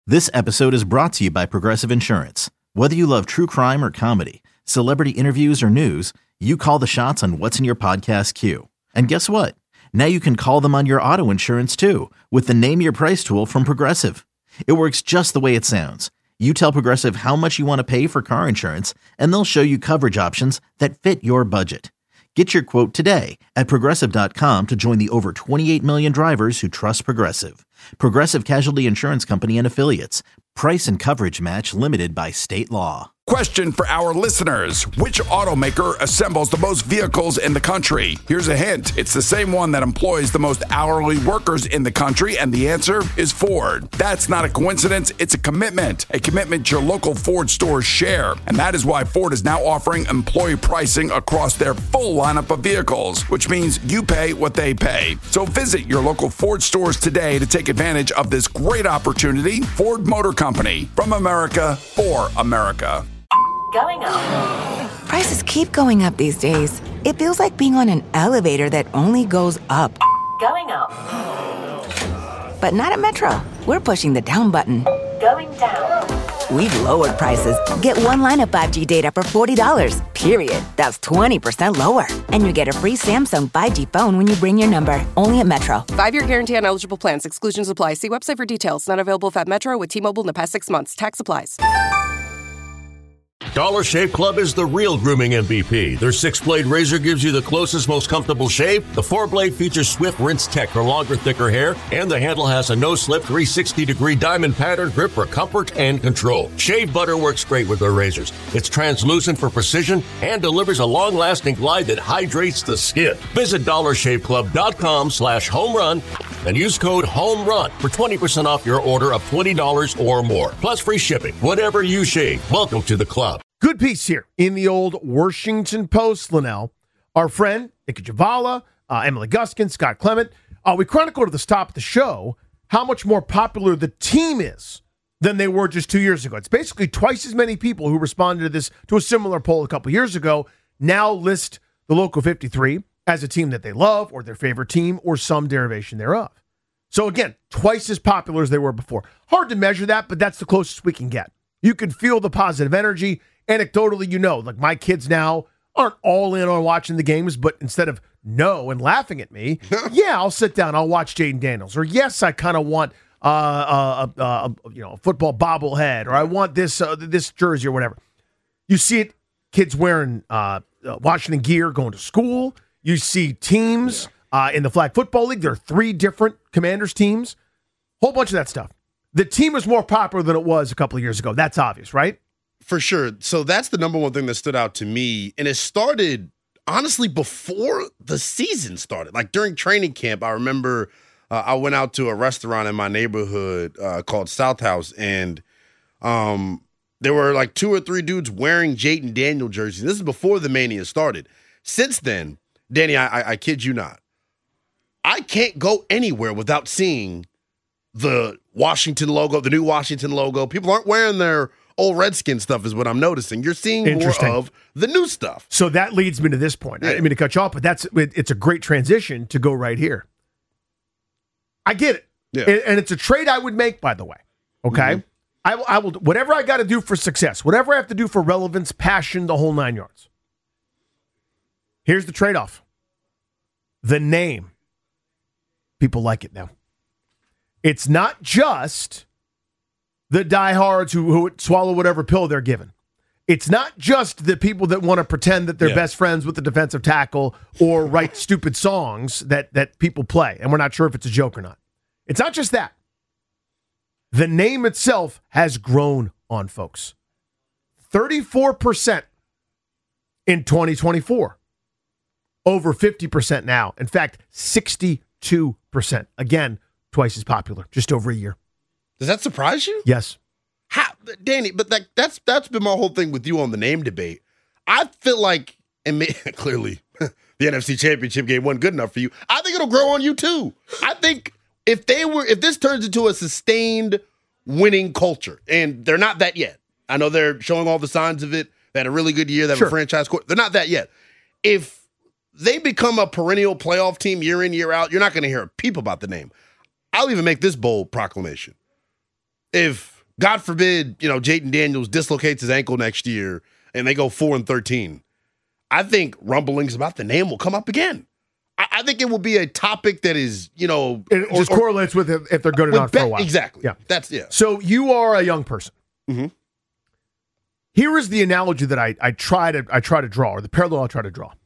This episode is brought to you by Progressive Insurance. Whether you love true crime or comedy, celebrity interviews or news, you call the shots on what's in your podcast queue. And guess what? Now you can call them on your auto insurance too with the Name Your Price tool from Progressive. It works just the way it sounds. You tell Progressive how much you want to pay for car insurance, and they'll show you coverage options that fit your budget. Get your quote today at Progressive.com to join the over 28 million drivers who trust Progressive. Progressive Casualty Insurance Company and Affiliates. Price and coverage match limited by state law. Question for our listeners. Which automaker assembles the most vehicles in the country? Here's a hint. It's the same one that employs the most hourly workers in the country, and the answer is Ford. That's not a coincidence. It's a commitment your local Ford stores share. And that is why Ford is now offering employee pricing across their full lineup of vehicles, which means you pay what they pay. So visit your local Ford stores today to take advantage of this great opportunity. Ford Motor Company, from America, for America. Going up. Prices keep going up these days. It feels like being on an elevator that only goes up. Going up. But not at Metro. We're pushing the down button. Going down. We've lowered prices. Get one line of 5G data for $40, period. That's 20% lower. And you get a free Samsung 5G phone when you bring your number. Only at Metro. 5-year guarantee on eligible plans. Exclusions apply. See website for details. Not available at Metro with T-Mobile in the past 6 months. Tax applies. Dollar Shave Club is the real grooming MVP. Their 6-blade razor gives you the closest, most comfortable shave. The 4-blade features swift rinse tech for longer, thicker hair. And the handle has a no-slip 360-degree diamond pattern grip for comfort and control. Shave butter works great with their razors. It's translucent for precision and delivers a long-lasting glide that hydrates the skin. Visit dollarshaveclub.com/homerun and use code HOMERUN for 20% off your order of $20 or more. Plus free shipping. Whatever you shave, welcome to the club. Good piece here in the old Washington Post, Linnell. Our friend, Nika Javala, Emily Guskin, Scott Clement. We chronicled at the top of the show how much more popular the team is than they were just 2 years ago. It's basically twice as many people who responded to a similar poll a couple years ago now list the Local 53 as a team that they love or their favorite team or some derivation thereof. So again, twice as popular as they were before. Hard to measure that, but that's the closest we can get. You can feel the positive energy. Anecdotally, like my kids now aren't all in on watching the games, but instead of no and laughing at me, yeah, I'll sit down, I'll watch Jaden Daniels. Or yes, I kind of want a football bobblehead, or I want this jersey or whatever. You see it, kids wearing Washington gear going to school. You see teams in the Flag Football League. There are 3 different Commanders teams. Whole bunch of that stuff. The team is more popular than it was a couple of years ago. That's obvious, right? For sure. So that's the number one thing that stood out to me. And it started, honestly, before the season started. Like during training camp, I remember I went out to a restaurant in my neighborhood called South House, and there were like 2 or 3 dudes wearing Jaden Daniel jerseys. This is before the mania started. Since then, Danny, I kid you not, I can't go anywhere without seeing the Washington logo, the new Washington logo. People aren't wearing their old Redskin stuff is what I'm noticing. You're seeing more of the new stuff. So that leads me to this point. I didn't mean to cut you off, but it's a great transition to go right here. I get it. Yeah. And it's a trade I would make, by the way. Okay? Mm-hmm. I will whatever I got to do for success, whatever I have to do for relevance, passion, the whole 9 yards. Here's the trade-off. The name. People like it now. It's not just the diehards who swallow whatever pill they're given. It's not just the people that want to pretend that they're best friends with the defensive tackle or write stupid songs that people play, and we're not sure if it's a joke or not. It's not just that. The name itself has grown on folks. 34% in 2024. Over 50% now. In fact, 62%. Again, twice as popular, just over a year. Does that surprise you? Yes. How, Danny, but that's been my whole thing with you on the name debate. I feel like, and clearly, the NFC Championship game wasn't good enough for you. I think it'll grow on you too. I think if this turns into a sustained winning culture, and they're not that yet. I know they're showing all the signs of it. They had a really good year. They have a franchise court. They're not that yet. If they become a perennial playoff team year in, year out, you're not going to hear a peep about the name. I'll even make this bold proclamation. If God forbid, Jayden Daniels dislocates his ankle next year and they go 4-13. I think rumblings about the name will come up again. I think it will be a topic that is, it just correlates with if they're good or not for a while. Exactly. Yeah. So you are a young person. Mm-hmm. Here is the analogy that I try to draw, or the parallel I try to draw.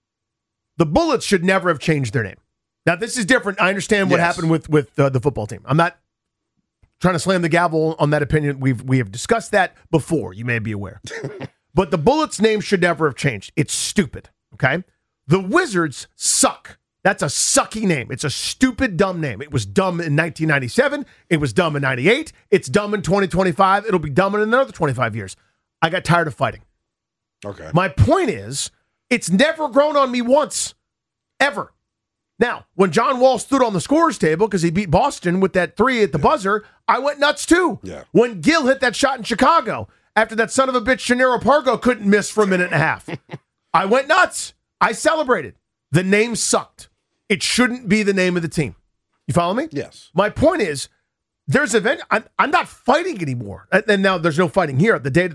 The Bullets should never have changed their name. Now, this is different. I understand what happened with the football team. I'm not trying to slam the gavel on that opinion. We have discussed that before. You may be aware. But the Bullets name should never have changed. It's stupid, okay? The Wizards suck. That's a sucky name. It's a stupid, dumb name. It was dumb in 1997. It was dumb in 98. It's dumb in 2025. It'll be dumb in another 25 years. I got tired of fighting. Okay. My point is, it's never grown on me once, ever. Now, when John Wall stood on the scorer's table because he beat Boston with that 3 at the buzzer, I went nuts too. Yeah. When Gil hit that shot in Chicago after that son of a bitch Shanero Pargo couldn't miss for a minute and a half, I went nuts. I celebrated. The name sucked. It shouldn't be the name of the team. You follow me? Yes. My point is, there's event. I'm not fighting anymore. And now there's no fighting here.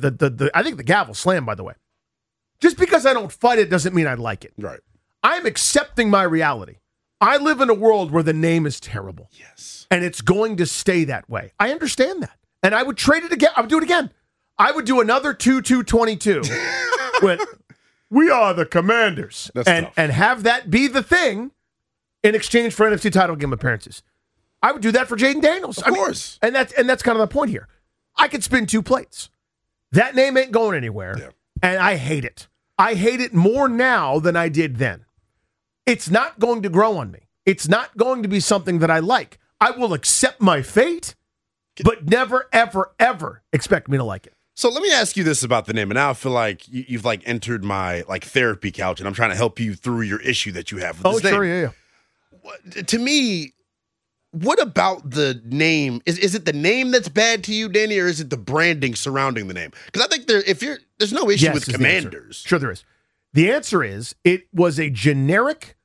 I think the gavel slammed, by the way. Just because I don't fight it doesn't mean I like it. Right. I'm accepting my reality. I live in a world where the name is terrible. Yes. And it's going to stay that way. I understand that. And I would trade it again. I would do it again. I would do another 2-2-22 with we are the Commanders. That's tough. And have that be the thing in exchange for NFC title game appearances. I would do that for Jayden Daniels. Of course. And that's kind of the point here. I could spin 2 plates. That name ain't going anywhere. Yeah. And I hate it. I hate it more now than I did then. It's not going to grow on me. It's not going to be something that I like. I will accept my fate, but never, ever, ever expect me to like it. So let me ask you this about the name. And now I feel like you've entered my therapy couch, and I'm trying to help you through your issue that you have with this name. Yeah. To me, what about the name? Is it the name that's bad to you, Danny, or is it the branding surrounding the name? Because I think there's no issue with Commanders. Sure there is. The answer is it was a generic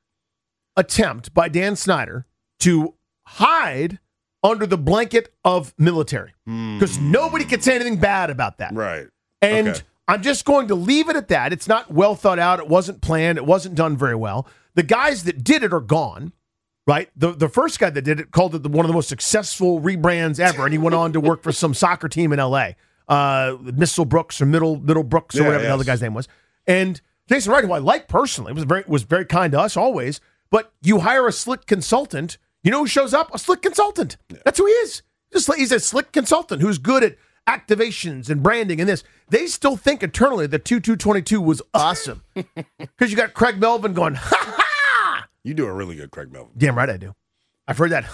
attempt by Dan Snyder to hide under the blanket of military. Because nobody could say anything bad about that. Right. And okay. I'm just going to leave it at that. It's not well thought out. It wasn't planned. It wasn't done very well. The guys that did it are gone. Right? The first guy that did it called it one of the most successful rebrands ever, and he went on to work for some soccer team in L.A., Missile Brooks or Middle Brooks or whatever the hell the guy's name was. And Jason Wright, who I like personally, was very kind to us always, but you hire a slick consultant, you know who shows up? A slick consultant. Yeah. That's who he is. He's a slick consultant who's good at activations and branding and this. They still think internally that 2-2-22 was awesome. Because you got Craig Melvin going, ha! You do a really good Craig Melvin. Damn right I do. I've heard that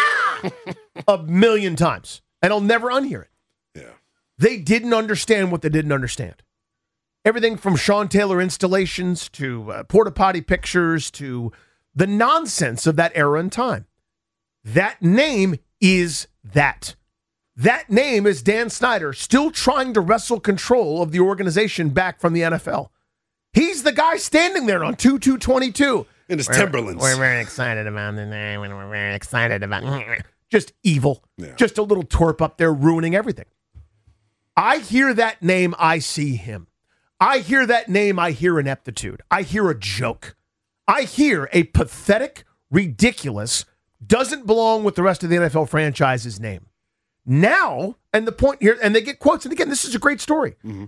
a million times, and I'll never unhear it. Yeah. They didn't understand what they didn't understand. Everything from Sean Taylor installations to porta potty pictures to the nonsense of that era and time. That name is that. That name is Dan Snyder still trying to wrestle control of the organization back from the NFL. He's the guy standing there on 2-2-22. In his Timberlands. We're very excited about the name, and we're very excited about just evil. Yeah. Just a little twerp up there ruining everything. I hear that name, I see him. I hear that name, I hear ineptitude. I hear a joke. I hear a pathetic, ridiculous, doesn't belong with the rest of the NFL franchise's name. Now, and the point here, and they get quotes, and again, this is a great story. Mm-hmm.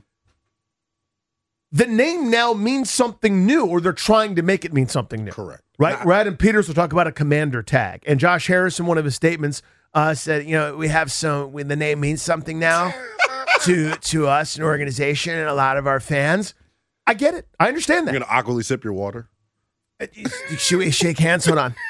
The name now means something new, or they're trying to make it mean something new. Correct. Right? Adam Peters will talk about a commander tag. And Josh Harris, in one of his statements, said, we have the name means something now to us, an organization, and a lot of our fans. I get it. I understand that. You're going to awkwardly sip your water? Should we shake hands? Hold on.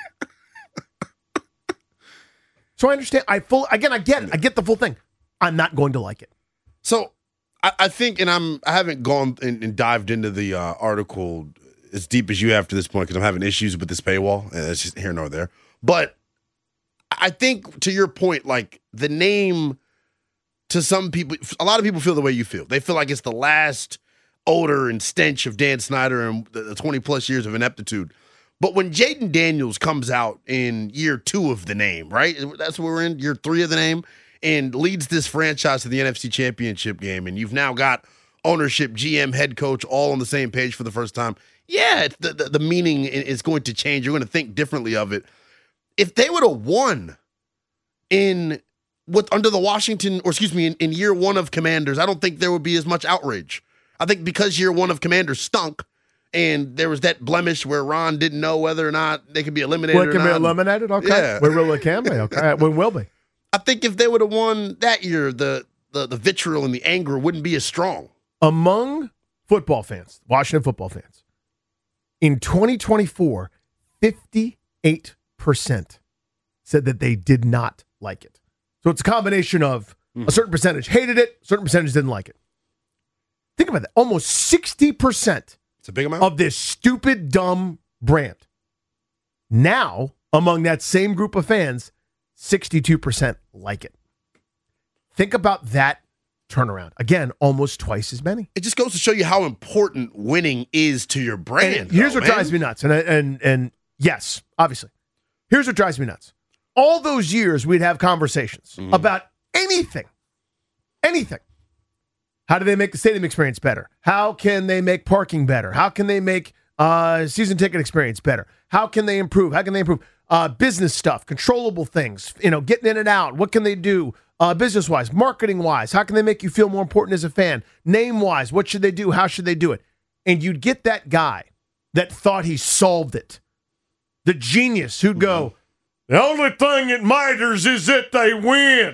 So I understand. I get it. I get the full thing. I'm not going to like it. So I think, and I haven't gone and dived into the article as deep as you have to this point because I'm having issues with this paywall, and it's just here nor there. But I think, to your point, the name, to some people, a lot of people feel the way you feel. They feel like it's the last odor and stench of Dan Snyder and the 20-plus years of ineptitude. But when Jayden Daniels comes out in year 2 of the name, right? That's what we're in, year 3 of the name. and leads this franchise to the NFC Championship game, and you've now got ownership, GM, head coach, all on the same page for the first time, yeah, the meaning is going to change. You're going to think differently of it. If they would have won in year one of Commanders, I don't think there would be as much outrage. I think because year one of Commanders stunk, and there was that blemish where Ron didn't know whether or not they could be eliminated. Well, it can be eliminated? Okay. Yeah. It can be. Okay. We will be. I think if they would have won that year, the vitriol and the anger wouldn't be as strong. Among football fans, Washington football fans, in 2024, 58% said that they did not like it. So it's a combination of a certain percentage hated it, a certain percentage didn't like it. Think about that. Almost 60%. It's a big amount. Of this stupid, dumb brand. Now, among that same group of fans, 62% like it. Think about that turnaround. Again, almost twice as many. It just goes to show you how important winning is to your brand. And here's what drives me nuts. And yes, obviously. Here's what drives me nuts. All those years, we'd have conversations about anything. Anything. How do they make the stadium experience better? How can they make parking better? How can they make season ticket experience better? How can they improve? How can they improve business stuff, controllable things, getting in and out? What can they do business-wise, marketing-wise? How can they make you feel more important as a fan? Name-wise, what should they do? How should they do it? And you'd get that guy that thought he solved it, the genius who'd go, the only thing that matters is that they win.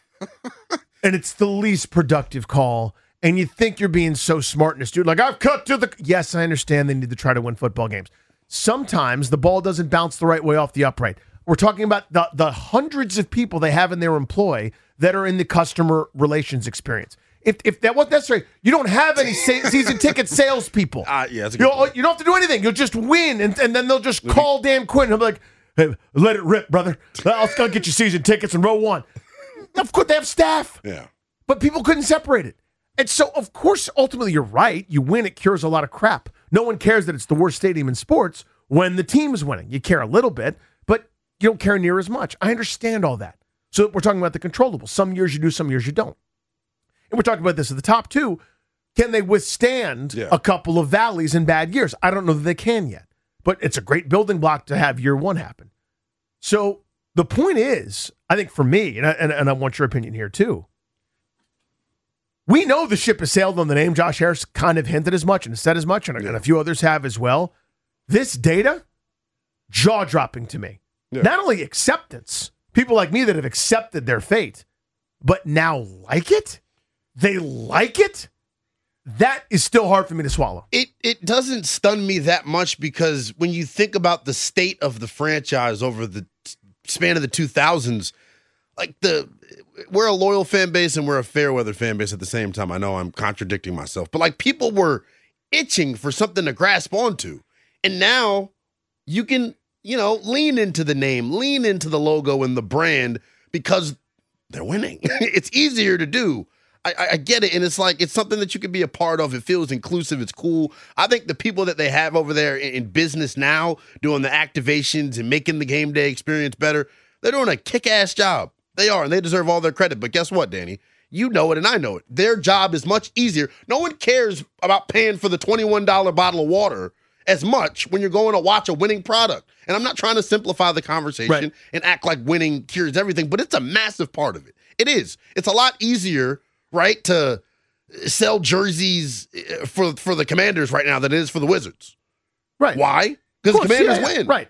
And it's the least productive call. And you think you're being so smart and astute. Like, I've cut to the... Yes, I understand they need to try to win football games. Sometimes the ball doesn't bounce the right way off the upright. We're talking about the hundreds of people they have in their employ that are in the customer relations experience. If that wasn't necessary, you don't have any season ticket salespeople. Yeah, that's a good point. You don't have to do anything. You'll just win, and then they'll just call Dan Quinn. And he'll be like, hey, let it rip, brother. I'll get you season tickets in row one. Of course, they have staff. Yeah. But people couldn't separate it. And so, of course, ultimately, you're right. You win, it cures a lot of crap. No one cares that it's the worst stadium in sports when the team is winning. You care a little bit, but you don't care near as much. I understand all that. So we're talking about the controllables. Some years you do, some years you don't. And we're talking about this at the top, too. Can they withstand a couple of valleys and bad years? I don't know that they can yet. But it's a great building block to have year one happen. So the point is, I think for me, and I want your opinion here, too, we know the ship has sailed on the name. Josh Harris kind of hinted as much and said as much, and a few others have as well. This data, jaw-dropping to me. Yeah. Not only acceptance, people like me that have accepted their fate, but now like it? They like it? That is still hard for me to swallow. It doesn't stun me that much because when you think about the state of the franchise over the span of the 2000s, like we're a loyal fan base and we're a fair weather fan base at the same time. I know I'm contradicting myself, but like people were itching for something to grasp onto. And now you can, lean into the name, lean into the logo and the brand because they're winning. It's easier to do. I get it. And it's like, it's something that you can be a part of. It feels inclusive. It's cool. I think the people that they have over there in business now doing the activations and making the game day experience better, they're doing a kick-ass job. They are, and they deserve all their credit. But guess what, Danny? You know it, and I know it. Their job is much easier. No one cares about paying for the $21 bottle of water as much when you're going to watch a winning product. And I'm not trying to simplify the conversation and act like winning cures everything, but it's a massive part of it. It is. It's a lot easier, right, to sell jerseys for the Commanders right now than it is for the Wizards. Right. Why? Because the Commanders win. Right.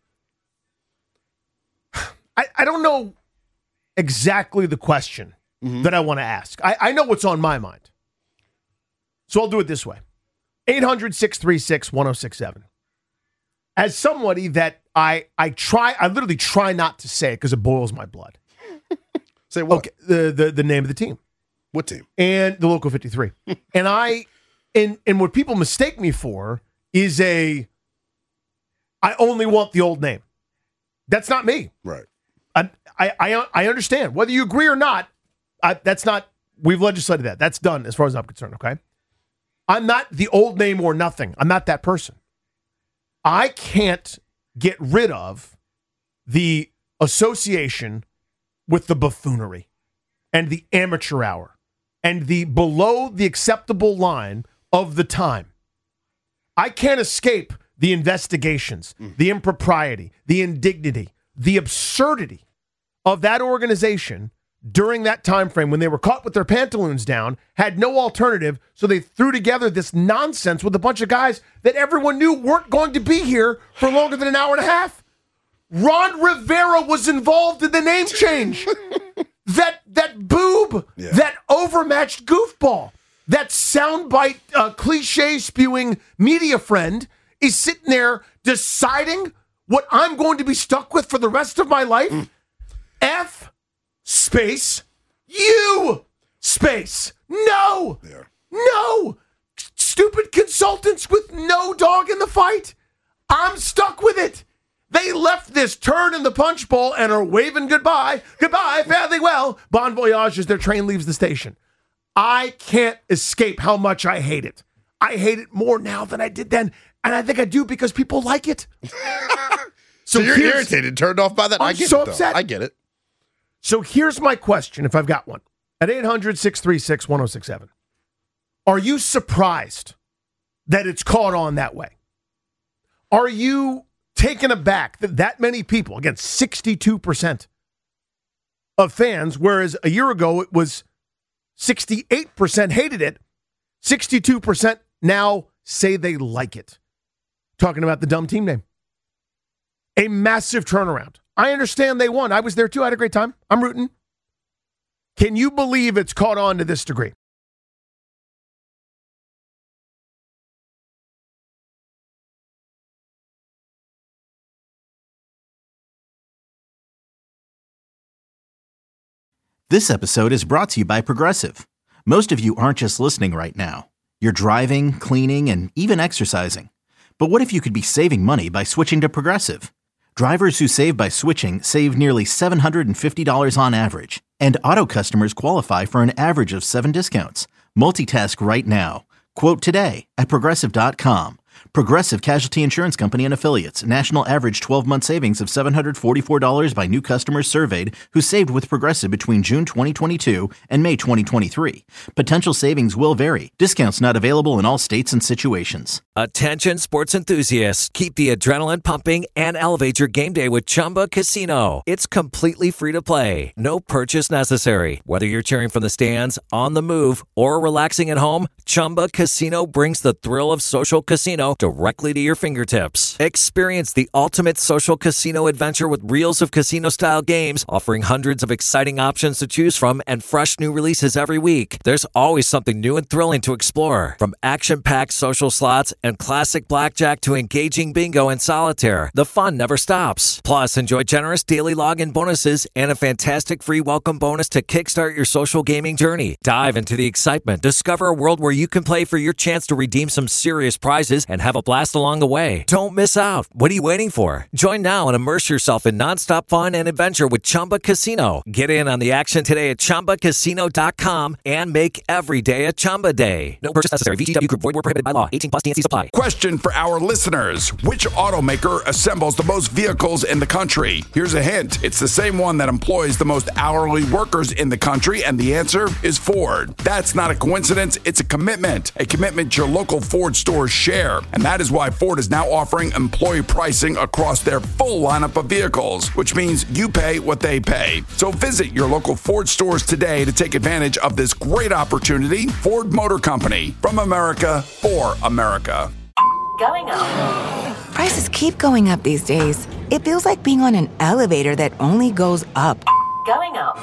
I don't know exactly the question that I want to ask. I know what's on my mind. So I'll do it this way. 800-636-1067. As somebody that I literally try not to say it because it boils my blood. Say what? Okay, the name of the team. What team? And the Local 53. And what people mistake me for is I only want the old name. That's not me. Right. I understand. Whether you agree or not, we've legislated that. That's done as far as I'm concerned, okay? I'm not the old name or nothing. I'm not that person. I can't get rid of the association with the buffoonery. and the amateur hour and the below the acceptable line of the time. I can't escape the investigations, the impropriety, the indignity, the absurdity of that organization during that time frame when they were caught with their pantaloons down, had no alternative, so they threw together this nonsense with a bunch of guys that everyone knew weren't going to be here for longer than an hour and a half. Ron Rivera was involved in the name change. that boob, that overmatched goofball, that soundbite cliche spewing media friend is sitting there deciding what I'm going to be stuck with for the rest of my life. F space U space. No. No. Stupid consultants with no dog in the fight. I'm stuck with it. They left this turd in the punch bowl and are waving goodbye. Goodbye, fare thee well. Bon voyage as their train leaves the station. I can't escape how much I hate it. I hate it more now than I did then. And I think I do because people like it. So you're irritated, turned off by that? I'm I get so it, upset. I get it. So here's my question, if I've got one. At 800-636-1067. Are you surprised that it's caught on that way? Are you taken aback that many people, again, 62% of fans, whereas a year ago it was 68% hated it, 62% now say they like it. Talking about the dumb team name. A massive turnaround. I understand they won. I was there too. I had a great time. I'm rooting. Can you believe it's caught on to this degree? This episode is brought to you by Progressive. Most of you aren't just listening right now. You're driving, cleaning, and even exercising. But what if you could be saving money by switching to Progressive? Drivers who save by switching save nearly $750 on average, and auto customers qualify for an average of 7 discounts. Multitask right now. Quote today at Progressive.com. Progressive Casualty Insurance Company and Affiliates. National average 12-month savings of $744 by new customers surveyed who saved with Progressive between June 2022 and May 2023. Potential savings will vary. Discounts not available in all states and situations. Attention sports enthusiasts. Keep the adrenaline pumping and elevate your game day with Chumba Casino. It's completely free to play. No purchase necessary. Whether you're cheering from the stands, on the move, or relaxing at home, Chumba Casino brings the thrill of social casino directly to your fingertips. Experience the ultimate social casino adventure with reels of casino-style games, offering hundreds of exciting options to choose from and fresh new releases every week. There's always something new and thrilling to explore. From action-packed social slots and classic blackjack to engaging bingo and solitaire, the fun never stops. Plus, enjoy generous daily login bonuses and a fantastic free welcome bonus to kickstart your social gaming journey. Dive into the excitement. Discover a world where you can play for your chance to redeem some serious prizes and have a blast along the way. Don't miss out. What are you waiting for? Join now and immerse yourself in nonstop fun and adventure with Chumba Casino. Get in on the action today at ChumbaCasino.com and make every day a Chumba day. No purchase necessary. VGW Group. Void where prohibited by law. 18+ T&Cs apply. Question for our listeners. Which automaker assembles the most vehicles in the country? Here's a hint. It's the same one that employs the most hourly workers in the country, and the answer is Ford. That's not a coincidence. It's a commitment your local Ford stores share. And that is why Ford is now offering employee pricing across their full lineup of vehicles, which means you pay what they pay. So visit your local Ford stores today to take advantage of this great opportunity. Ford Motor Company, from America for America. Going up. Prices keep going up these days. It feels like being on an elevator that only goes up. Going up.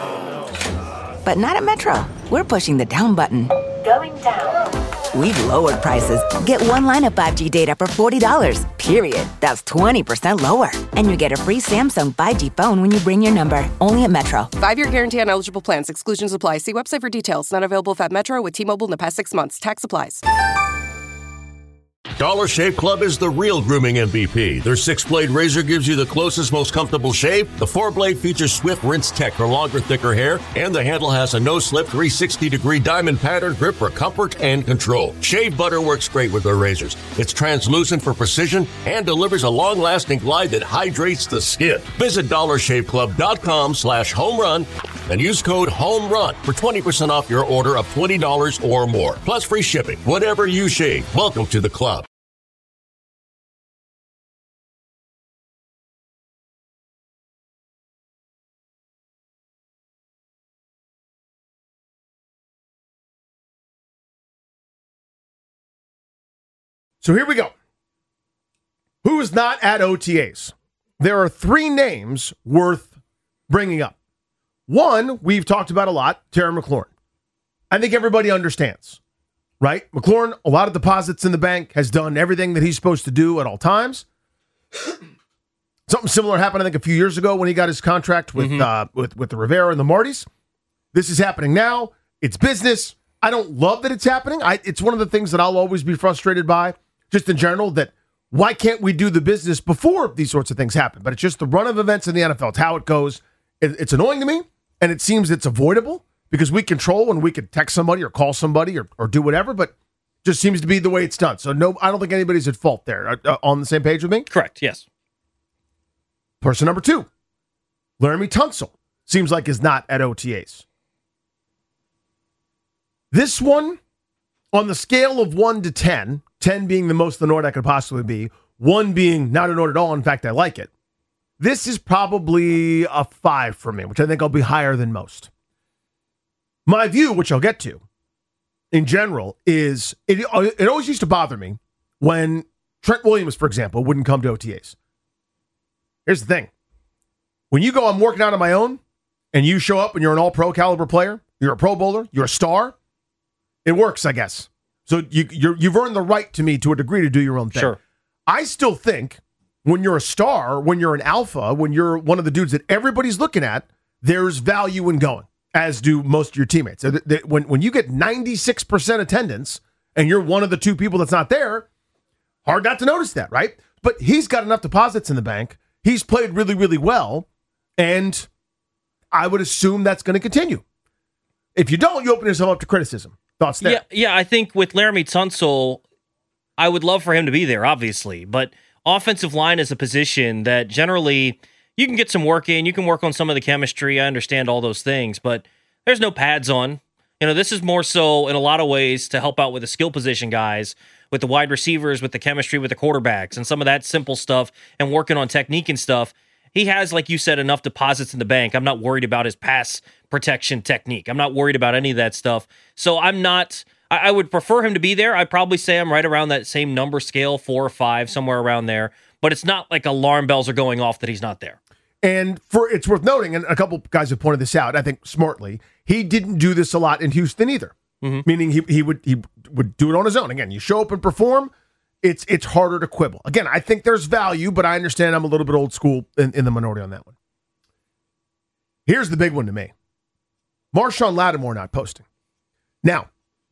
But not at Metro. We're pushing the down button. Going down. We've lowered prices. Get one line of 5G data for $40, period. That's 20% lower. And you get a free Samsung 5G phone when you bring your number. Only at Metro. 5-year guarantee on eligible plans. Exclusions apply. See website for details. Not available if at Metro with T-Mobile in the past 6 months. Tax applies. Dollar Shave Club is the real grooming MVP. Their 6-blade razor gives you the closest, most comfortable shave. The 4-blade features Swift Rinse Tech for longer, thicker hair. And the handle has a no-slip 360-degree diamond pattern grip for comfort and control. Shave butter works great with their razors. It's translucent for precision and delivers a long-lasting glide that hydrates the skin. Visit DollarShaveClub.com/homerun and use code HOMERUN for 20% off your order of $20 or more. Plus free shipping. Whatever you shave. Welcome to the club. So here we go. Who is not at OTAs? There are 3 names worth bringing up. One, we've talked about a lot, Terry McLaurin. I think everybody understands, right? McLaurin, a lot of deposits in the bank, has done everything that he's supposed to do at all times. Something similar happened, I think, a few years ago when he got his contract with the Rivera and the Martys. This is happening now. It's business. I don't love that it's happening. It's one of the things that I'll always be frustrated by, just in general, that why can't we do the business before these sorts of things happen? But it's just the run of events in the NFL. It's how it goes. It's annoying to me, and it seems it's avoidable because we control when we could text somebody or call somebody or do whatever, but just seems to be the way it's done. So no, I don't think anybody's at fault there. On the same page with me? Correct, yes. Person number 2, Laramie Tunsil, seems like is not at OTAs. This one, on the scale of 1 to 10, 10 being the most annoyed I could possibly be, 1 being not annoyed at all, in fact, I like it. This is probably a 5 for me, which I think I'll be higher than most. My view, which I'll get to, in general, is it always used to bother me when Trent Williams, for example, wouldn't come to OTAs. Here's the thing. When you go, I'm working out on my own, and you show up and you're an all-pro caliber player, you're a Pro Bowler, you're a star, it works, I guess. So you've earned the right to me to a degree to do your own thing. Sure. I still think when you're a star, when you're an alpha, when you're one of the dudes that everybody's looking at, there's value in going, as do most of your teammates. When you get 96% attendance and you're one of the 2 people that's not there, hard not to notice that, right? But he's got enough deposits in the bank. He's played really, really well, and I would assume that's going to continue. If you don't, you open yourself up to criticism. Thoughts there? Yeah, I think with Laramie Tunsil, I would love for him to be there, obviously, but offensive line is a position that generally you can get some work in. You can work on some of the chemistry. I understand all those things, but there's no pads on. You know, this is more so in a lot of ways to help out with the skill position guys, with the wide receivers, with the chemistry, with the quarterbacks, and some of that simple stuff and working on technique and stuff. He has, like you said, enough deposits in the bank. I'm not worried about his pass protection technique. I'm not worried about any of that stuff. So I would prefer him to be there. I'd probably say I'm right around that same number scale, 4 or 5, somewhere around there. But it's not like alarm bells are going off that he's not there. And it's worth noting, and a couple guys have pointed this out, I think smartly, he didn't do this a lot in Houston either. Mm-hmm. Meaning he would do it on his own. Again, you show up and perform, it's harder to quibble. Again, I think there's value, but I understand I'm a little bit old school in the minority on that one. Here's the big one to me. Marshawn Lattimore not posting. Now,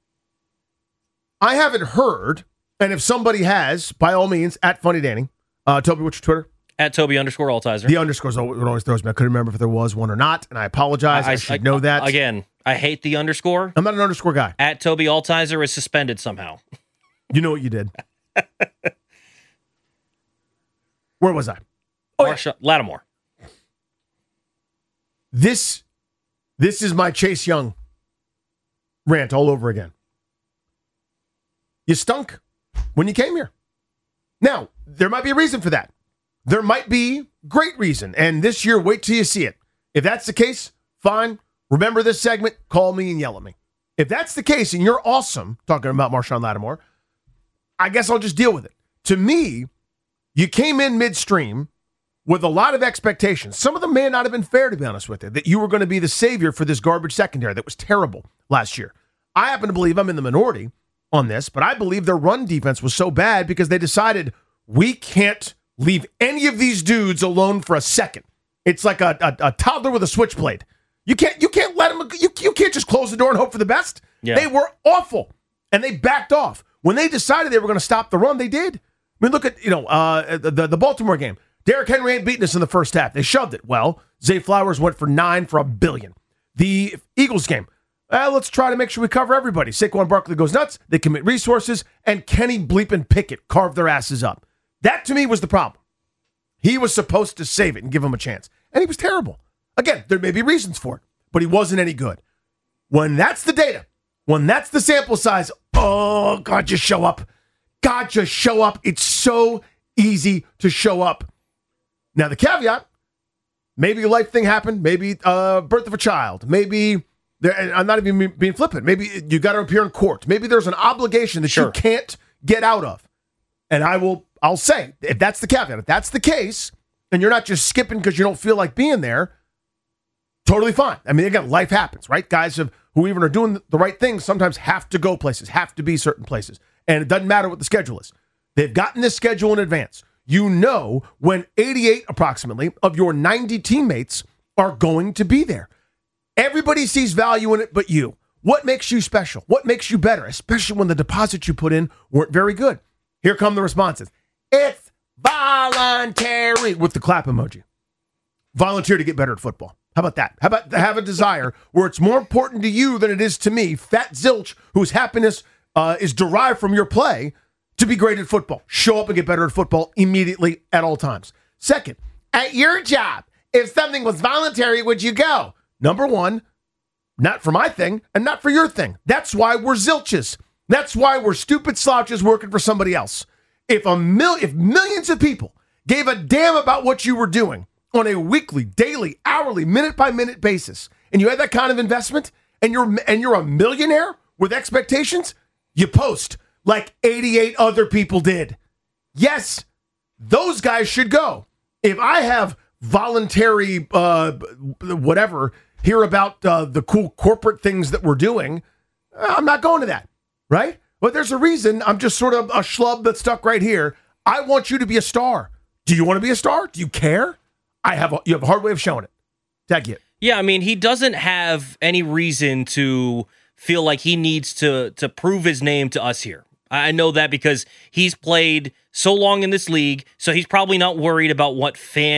I haven't heard, and if somebody has, by all means, at Funny Danny, Toby, what's your Twitter? At Toby_Altizer. The underscores always throws me. I couldn't remember if there was one or not, and I apologize. I should know that. Again, I hate the underscore. I'm not an underscore guy. At Toby Altizer is suspended somehow. You know what you did. Where was I? Oh, yeah. Lattimore. This is my Chase Young rant all over again. You stunk when you came here. Now, there might be a reason for that. There might be great reason. And this year, wait till you see it. If that's the case, fine. Remember this segment, call me and yell at me. If that's the case and you're awesome, talking about Marshawn Lattimore, I guess I'll just deal with it. To me, you came in midstream with a lot of expectations. Some of them may not have been fair, to be honest with you, that you were going to be the savior for this garbage secondary that was terrible last year. I happen to believe I'm in the minority on this, but I believe their run defense was so bad because they decided we can't leave any of these dudes alone for a second. It's like a toddler with a switchblade. You can't let them. You can't just close the door and hope for the best. Yeah. They were awful, and they backed off when they decided they were going to stop the run. They did. I mean, look at the Baltimore game. Derrick Henry ain't beating us in the first half. They shoved it. Well, Zay Flowers went for 9 for $1 billion. The Eagles game. Let's try to make sure we cover everybody. Saquon Barkley goes nuts. They commit resources, and Kenny bleeping Pickett carved their asses up. That, to me, was the problem. He was supposed to save it and give him a chance, and he was terrible. Again, there may be reasons for it, but he wasn't any good. When that's the data, when that's the sample size, oh, God, just show up. God, just show up. It's so easy to show up. Now, the caveat, maybe a life thing happened, maybe birth of a child, maybe, I'm not even being flippant, maybe you got to appear in court, maybe there's an obligation that you can't get out of. And I'll say, if that's the caveat, if that's the case, and you're not just skipping because you don't feel like being there, totally fine. I mean, again, life happens, right? Guys who even are doing the right things sometimes have to go places, have to be certain places. And it doesn't matter what the schedule is. They've gotten this schedule in advance. You know when 88 approximately of your 90 teammates are going to be there. Everybody sees value in it but you. What makes you special? What makes you better? Especially when the deposits you put in weren't very good. Here come the responses. It's voluntary with the clap emoji. Volunteer to get better at football. How about that? How about have a desire where it's more important to you than it is to me, fat zilch, whose happiness is derived from your play, to be great at football. Show up and get better at football immediately at all times. Second, at your job, if something was voluntary, would you go? Number one, not for my thing and not for your thing. That's why we're zilches. That's why we're stupid slouches working for somebody else. If millions of people gave a damn about what you were doing on a weekly, daily, hourly, minute-by-minute basis, and you had that kind of investment, and you're a millionaire with expectations, you post like 88 other people did. Yes, those guys should go. If I have voluntary, whatever, hear about the cool corporate things that we're doing, I'm not going to that, right? But there's a reason I'm just sort of a schlub that's stuck right here. I want you to be a star. Do you want to be a star? Do you care? You have a hard way of showing it. Tag it. Yeah, I mean, he doesn't have any reason to feel like he needs to prove his name to us here. I know that because he's played so long in this league, so he's probably not worried about what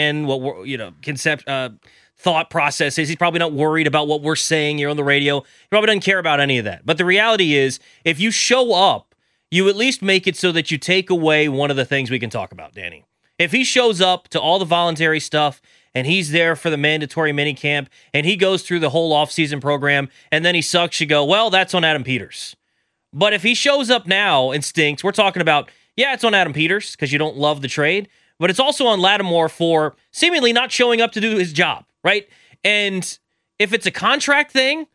thought process is. He's probably not worried about what we're saying here on the radio. He probably doesn't care about any of that. But the reality is, if you show up, you at least make it so that you take away one of the things we can talk about, Danny. If he shows up to all the voluntary stuff and he's there for the mandatory minicamp and he goes through the whole offseason program and then he sucks, you go, well, that's on Adam Peters. But if he shows up now and stinks, we're talking about, yeah, it's on Adam Peters because you don't love the trade, but it's also on Lattimore for seemingly not showing up to do his job, right? And if it's a contract thing,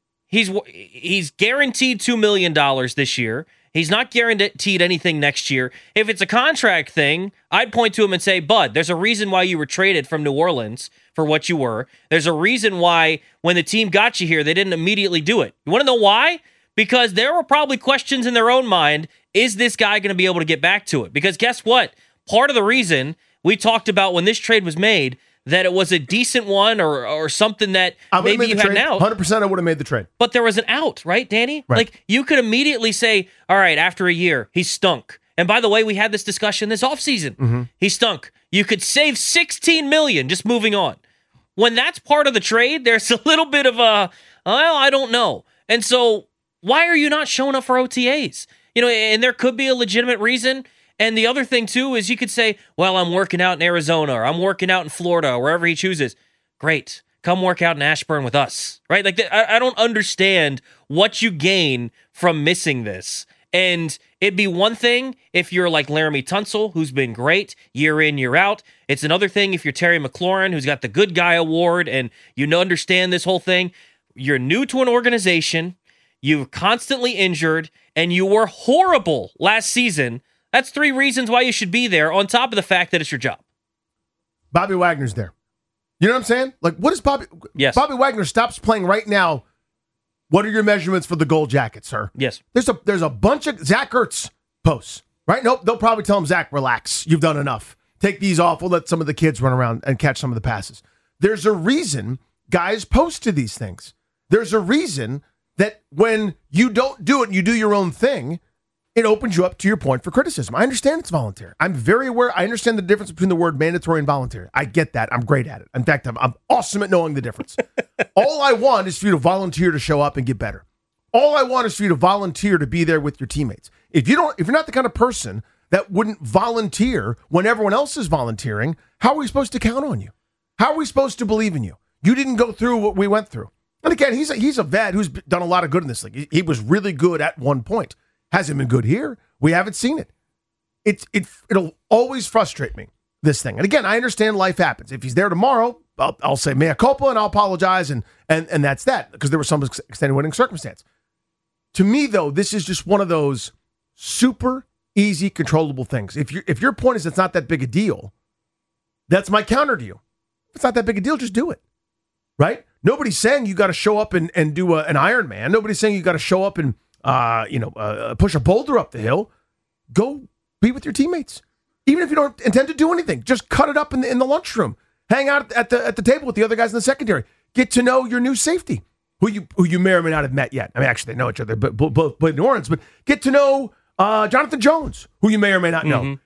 he's guaranteed $2 million this year. He's not guaranteed anything next year. If it's a contract thing, I'd point to him and say, Bud, there's a reason why you were traded from New Orleans for what you were. There's a reason why when the team got you here, they didn't immediately do it. You want to know why? Because there were probably questions in their own mind. Is this guy going to be able to get back to it? Because guess what? Part of the reason we talked about when this trade was made, that it was a decent one or something that maybe you had an out. 100% I would have made the trade. But there was an out, right, Danny? Right. Like, you could immediately say, all right, after a year, he stunk. And by the way, we had this discussion this offseason. Mm-hmm. He stunk. You could save $16 million just moving on. When that's part of the trade, there's a little bit of a, well, I don't know. And so why are you not showing up for OTAs? You know, and there could be a legitimate reason. And the other thing, too, is you could say, well, I'm working out in Arizona or I'm working out in Florida or wherever he chooses. Great. Come work out in Ashburn with us, right? Like, I don't understand what you gain from missing this. And it'd be one thing if you're like Laramie Tunsil, who's been great year in, year out. It's another thing if you're Terry McLaurin, who's got the Good Guy Award, and you understand this whole thing. You're new to an organization. You're constantly injured, and you were horrible last season. That's 3 reasons why you should be there, on top of the fact that it's your job. Bobby Wagner's there. You know what I'm saying? Like, what is Bobby? Yes. Bobby Wagner stops playing right now. What are your measurements for the gold jacket, sir? Yes. There's a bunch of Zach Ertz posts, right? Nope. They'll probably tell him, Zach, relax. You've done enough. Take these off. We'll let some of the kids run around and catch some of the passes. There's a reason guys post to these things. There's a reason that when you don't do it and you do your own thing, it opens you up to your point for criticism. I understand it's voluntary. I'm very aware. I understand the difference between the word mandatory and voluntary. I get that. I'm great at it. In fact, I'm awesome at knowing the difference. All I want is for you to volunteer to show up and get better. All I want is for you to volunteer to be there with your teammates. If you're not the kind of person that wouldn't volunteer when everyone else is volunteering, how are we supposed to count on you? How are we supposed to believe in you? You didn't go through what we went through. And again, he's a vet who's done a lot of good in this league. He was really good at one point. Hasn't been good here. We haven't seen it. It'll always frustrate me, this thing. And again, I understand life happens. If he's there tomorrow, I'll say mea culpa and I'll apologize and that's that, because there was some extenuating circumstance. To me, though, this is just one of those super easy, controllable things. If your point is it's not that big a deal, that's my counter to you. If it's not that big a deal, just do it. Right? Nobody's saying you got to show up and do an Ironman. Nobody's saying you got to show up and push a boulder up the hill. Go be with your teammates. Even if you don't intend to do anything, just cut it up in the lunchroom. Hang out at the table with the other guys in the secondary. Get to know your new safety, who you may or may not have met yet. I mean, actually, they know each other, but both played in New Orleans. But get to know Jonathan Jones, who you may or may not know.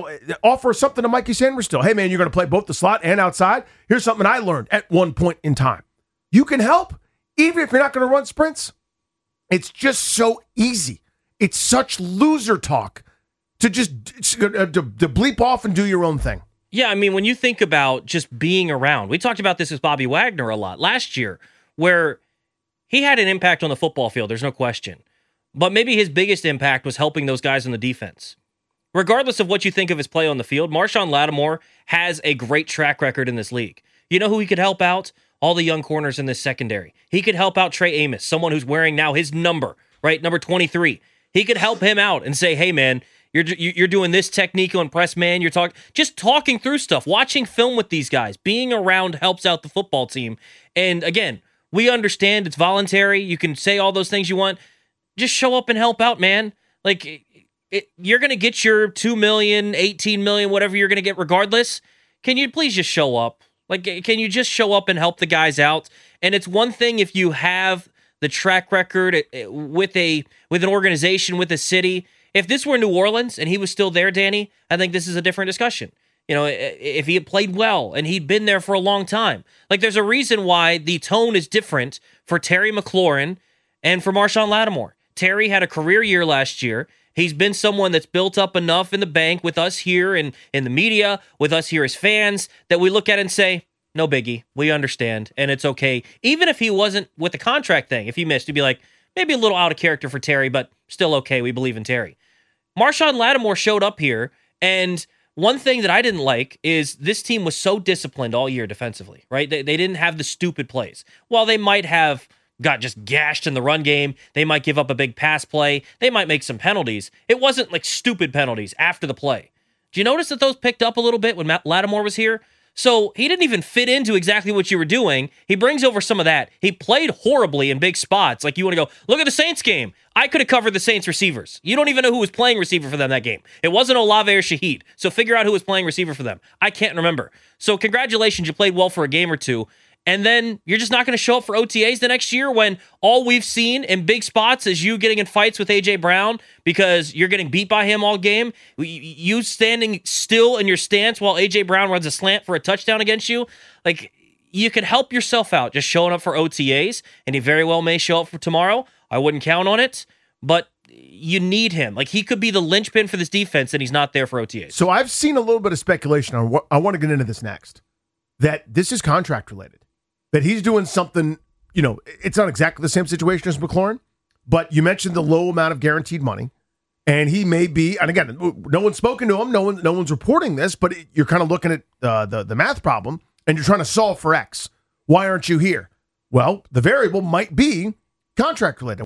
Offer something to Mikey Sanders still. Hey, man, you're going to play both the slot and outside. Here's something I learned at one point in time. You can help, even if you're not going to run sprints. It's just so easy. It's such loser talk to just to bleep off and do your own thing. Yeah, I mean, when you think about just being around, we talked about this with Bobby Wagner a lot last year, where he had an impact on the football field, there's no question. But maybe his biggest impact was helping those guys in the defense. Regardless of what you think of his play on the field, Marshawn Lattimore has a great track record in this league. You know who he could help out? All the young corners in this secondary. He could help out Trey Amos, someone who's wearing now his number, right? Number 23. He could help him out and say, hey, man, you're doing this technique on press man. You're talking through stuff, watching film with these guys. Being around helps out the football team. And again, we understand it's voluntary. You can say all those things you want. Just show up and help out, man. Like, you're going to get your $2 million, $18 million, whatever you're going to get regardless. Can you please just show up? Like, can you just show up and help the guys out? And it's one thing if you have the track record with an organization, with a city. If this were New Orleans and he was still there, Danny, I think this is a different discussion. You know, if he had played well and he'd been there for a long time. Like, there's a reason why the tone is different for Terry McLaurin and for Marshawn Lattimore. Terry had a career year last year. He's been someone that's built up enough in the bank with us here and in the media, with us here as fans, that we look at it and say, no biggie, we understand, and it's okay. Even if he wasn't with the contract thing, if he missed, he'd be like, maybe a little out of character for Terry, but still okay, we believe in Terry. Marshawn Lattimore showed up here, and one thing that I didn't like is this team was so disciplined all year defensively, right? They didn't have the stupid plays. While they might have got just gashed in the run game, they might give up a big pass play, they might make some penalties. It wasn't like stupid penalties after the play. Do you notice that those picked up a little bit when Lattimore was here? So he didn't even fit into exactly what you were doing. He brings over some of that. He played horribly in big spots. Like, you want to go, look at the Saints game. I could have covered the Saints receivers. You don't even know who was playing receiver for them that game. It wasn't Olave or Shaheed. So figure out who was playing receiver for them. I can't remember. So congratulations, you played well for a game or two. And then you're just not going to show up for OTAs the next year when all we've seen in big spots is you getting in fights with A.J. Brown because you're getting beat by him all game. You standing still in your stance while A.J. Brown runs a slant for a touchdown against you. Like, you can help yourself out just showing up for OTAs, and he very well may show up for tomorrow. I wouldn't count on it, but you need him. Like, he could be the linchpin for this defense, and he's not there for OTAs. So I've seen a little bit of speculation on what I want to get into this next, that this is contract related. That he's doing something, you know, it's not exactly the same situation as McLaurin, but you mentioned the low amount of guaranteed money, and he may be, and again, no one's spoken to him, no one's reporting this, but you're kind of looking at the math problem, and you're trying to solve for X. Why aren't you here? Well, the variable might be contract related.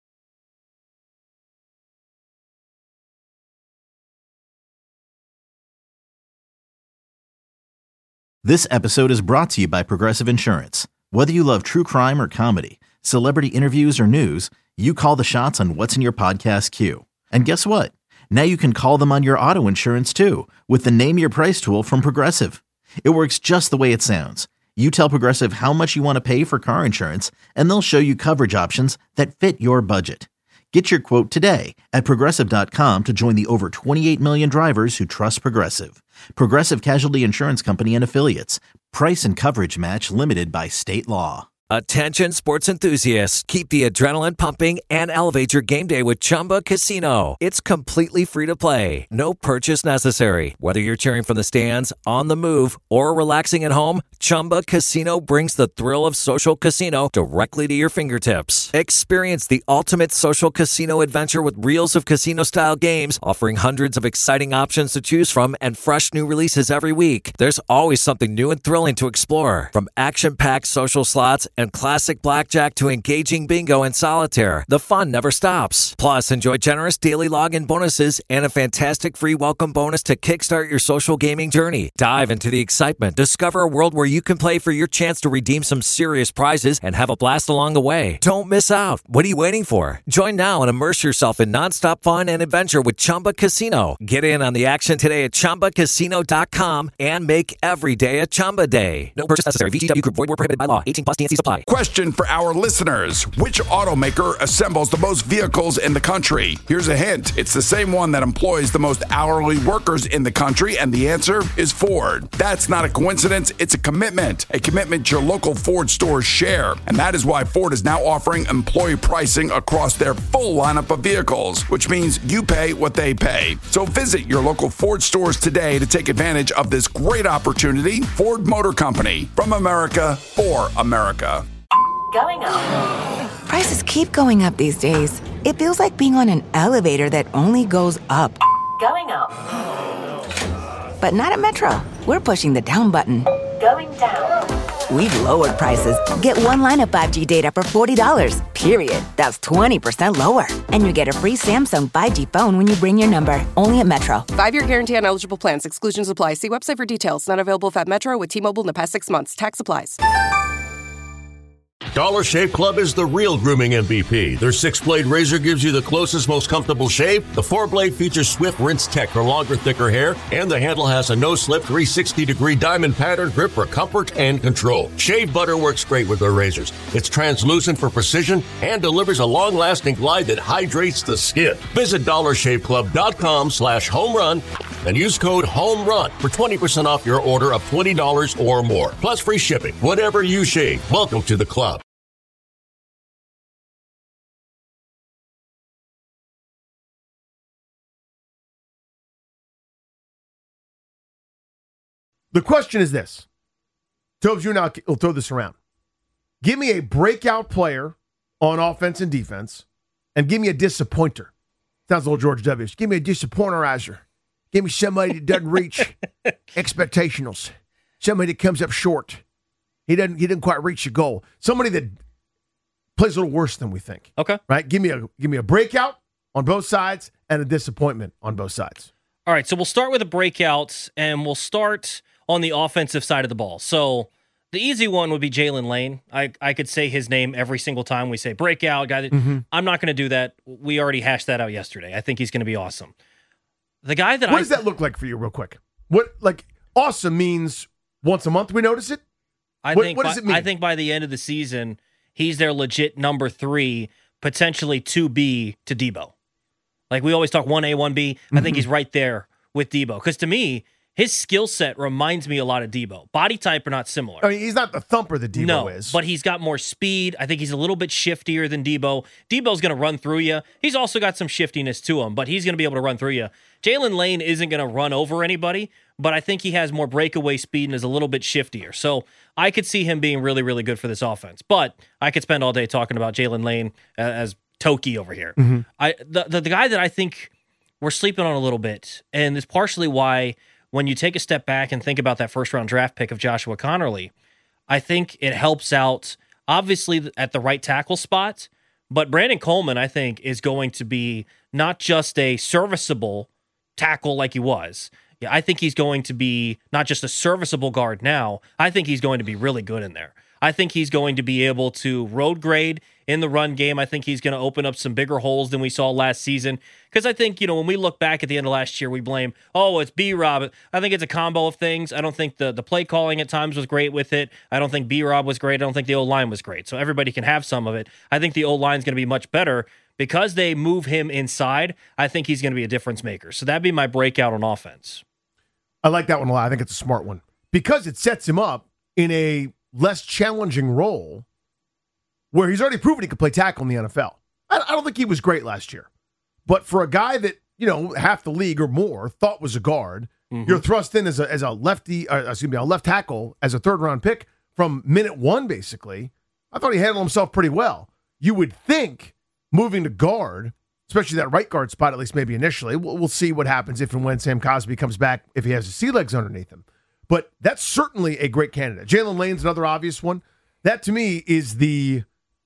This episode is brought to you by Progressive Insurance. Whether you love true crime or comedy, celebrity interviews or news, you call the shots on what's in your podcast queue. And guess what? Now you can call them on your auto insurance too with the Name Your Price tool from Progressive. It works just the way it sounds. You tell Progressive how much you want to pay for car insurance, and they'll show you coverage options that fit your budget. Get your quote today at Progressive.com to join the over 28 million drivers who trust Progressive. Progressive Casualty Insurance Company and Affiliates. Price and coverage match limited by state law. Attention sports enthusiasts, keep the adrenaline pumping and elevate your game day with Chumba Casino. It's completely free to play. No purchase necessary. Whether you're cheering from the stands, on the move, or relaxing at home, Chumba Casino brings the thrill of social casino directly to your fingertips. Experience the ultimate social casino adventure with reels of casino-style games, offering hundreds of exciting options to choose from and fresh new releases every week. There's always something new and thrilling to explore. From action-packed social slots and classic blackjack to engaging bingo and solitaire, the fun never stops. Plus, enjoy generous daily login bonuses and a fantastic free welcome bonus to kickstart your social gaming journey. Dive into the excitement. Discover a world where you can play for your chance to redeem some serious prizes and have a blast along the way. Don't miss out. What are you waiting for? Join now and immerse yourself in nonstop fun and adventure with Chumba Casino. Get in on the action today at ChumbaCasino.com and make every day a Chumba day. No purchase necessary. VGW Group. Void where prohibited by law. 18+ TNC supply. Question for our listeners. Which automaker assembles the most vehicles in the country? Here's a hint. It's the same one that employs the most hourly workers in the country, and the answer is Ford. That's not a coincidence. It's a commitment your local Ford stores share. And that is why Ford is now offering employee pricing across their full lineup of vehicles, which means you pay what they pay. So visit your local Ford stores today to take advantage of this great opportunity. Ford Motor Company, from America for America. Going up. Prices keep going up these days. It feels like being on an elevator that only goes up. Going up. But not at Metro. We're pushing the down button. Going down. We've lowered prices. Get one line of 5G data for $40, period. That's 20% lower. And you get a free Samsung 5G phone when you bring your number. Only at Metro. 5-year guarantee on eligible plans. Exclusions apply. See website for details. Not available at Metro with T-Mobile in the past 6 months. Tax applies. Dollar Shave Club is the real grooming MVP. Their 6-blade razor gives you the closest, most comfortable shave. The 4-blade features Swift Rinse Tech for longer, thicker hair, and the handle has a no-slip 360-degree diamond pattern grip for comfort and control. Shave butter works great with their razors. It's translucent for precision and delivers a long-lasting glide that hydrates the skin. Visit DollarShaveClub.com/homerun and use code HOMERUN for 20% off your order of $20 or more. Plus free shipping. Whatever you shave, welcome to the club. The question is this. Tobes, you and I will throw this around. Give me a breakout player on offense and defense, and give me a disappointer. Sounds a little George W. Give me a disappointerizer. Give me somebody that doesn't reach expectationals. Somebody that comes up short. He didn't quite reach the goal. Somebody that plays a little worse than we think. Okay. Right? Give me a breakout on both sides and a disappointment on both sides. All right, so we'll start with the breakouts, and we'll start on the offensive side of the ball. So the easy one would be Jalen Lane. I could say his name every single time we say breakout. Guy that, I'm not going to do that. We already hashed that out yesterday. I think he's going to be awesome. The guy that What does that look like for you real quick? What, like, awesome means once a month we notice it? What does it mean? I think by the end of the season, he's their legit number 3, potentially 2B to Debo. Like, we always talk 1A, 1B. I think he's right there with Debo. Because to me, his skill set reminds me a lot of Debo. Body type are not similar. I mean, he's not the thumper that Debo is. But he's got more speed. I think he's a little bit shiftier than Debo. Debo's going to run through you. He's also got some shiftiness to him, but he's going to be able to run through you. Jalen Lane isn't going to run over anybody, but I think he has more breakaway speed and is a little bit shiftier. So I could see him being really, really good for this offense. But I could spend all day talking about Jalen Lane as Toki over here. The guy that I think we're sleeping on a little bit, and it's partially why when you take a step back and think about that first-round draft pick of Joshua Connerly, I think it helps out, obviously, at the right tackle spot, but Brandon Coleman, I think, is going to be not just a serviceable tackle like he was. Yeah, I think he's going to be not just a serviceable guard now. I think he's going to be really good in there. I think he's going to be able to road grade in the run game. I think he's going to open up some bigger holes than we saw last season. Because I think, when we look back at the end of last year, we blame, it's B-Rob. I think it's a combo of things. I don't think the play calling at times was great with it. I don't think B-Rob was great. I don't think the O-line was great. So everybody can have some of it. I think the O-line is going to be much better. Because they move him inside, I think he's going to be a difference maker. So that'd be my breakout on offense. I like that one a lot. I think it's a smart one. Because it sets him up in a less challenging role where he's already proven he could play tackle in the NFL. I don't think he was great last year. But for a guy that, half the league or more thought was a guard, you're thrust in as a left tackle as a third-round pick from minute one, basically. I thought he handled himself pretty well. You would think moving to guard, especially that right guard spot, at least maybe initially, we'll see what happens if and when Sam Cosby comes back, if he has his sea legs underneath him. But that's certainly a great candidate. Jalen Lane's another obvious one. That, to me, is the,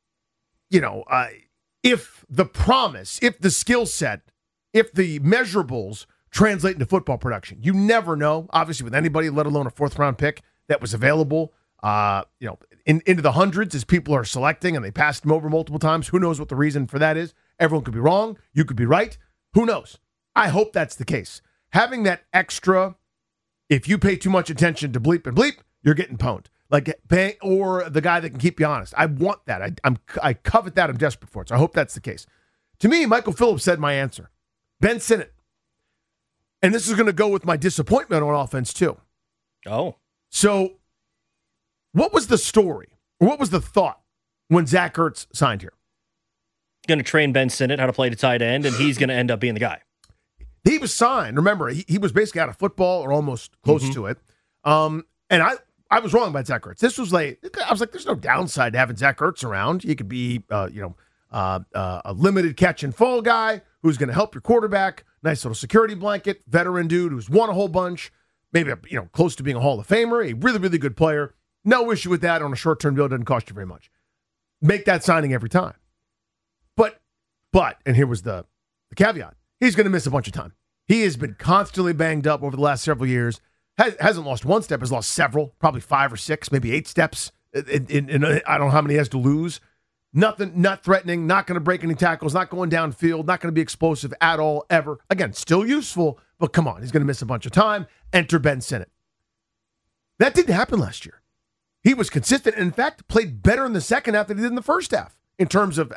if the promise, if the skill set, if the measurables translate into football production. You never know, obviously, with anybody, let alone a fourth-round pick that was available, into the hundreds as people are selecting, and they passed him over multiple times. Who knows what the reason for that is? Everyone could be wrong. You could be right. Who knows? I hope that's the case. Having that extra, if you pay too much attention to bleep and bleep, you're getting pwned. Or the guy that can keep you honest. I want that. I covet that. I'm desperate for it. So I hope that's the case. To me, Michael Phillips said my answer. Ben Sinnott. And this is going to go with my disappointment on offense, too. Oh. So, what was the story? Or what was the thought when Zach Ertz signed here? Going to train Ben Sinnott how to play the tight end, and he's going to end up being the guy. He was signed. Remember, he was basically out of football or almost close to it. And I was wrong about Zach Ertz. This was I was like, there's no downside to having Zach Ertz around. He could be, a limited catch and fall guy who's going to help your quarterback. Nice little security blanket, veteran dude who's won a whole bunch, maybe close to being a Hall of Famer, a really, really good player. No issue with that on a short-term deal. Doesn't cost you very much. Make that signing every time. But, and here was the caveat, he's going to miss a bunch of time. He has been constantly banged up over the last several years. Hasn't lost one step, has lost several, probably 5 or 6, maybe 8 steps. In I don't know how many he has to lose. Nothing, not threatening, not going to break any tackles, not going downfield, not going to be explosive at all, ever. Again, still useful, but come on, he's going to miss a bunch of time. Enter Ben Sinnott. That didn't happen last year. He was consistent and, in fact, played better in the second half than he did in the first half in terms of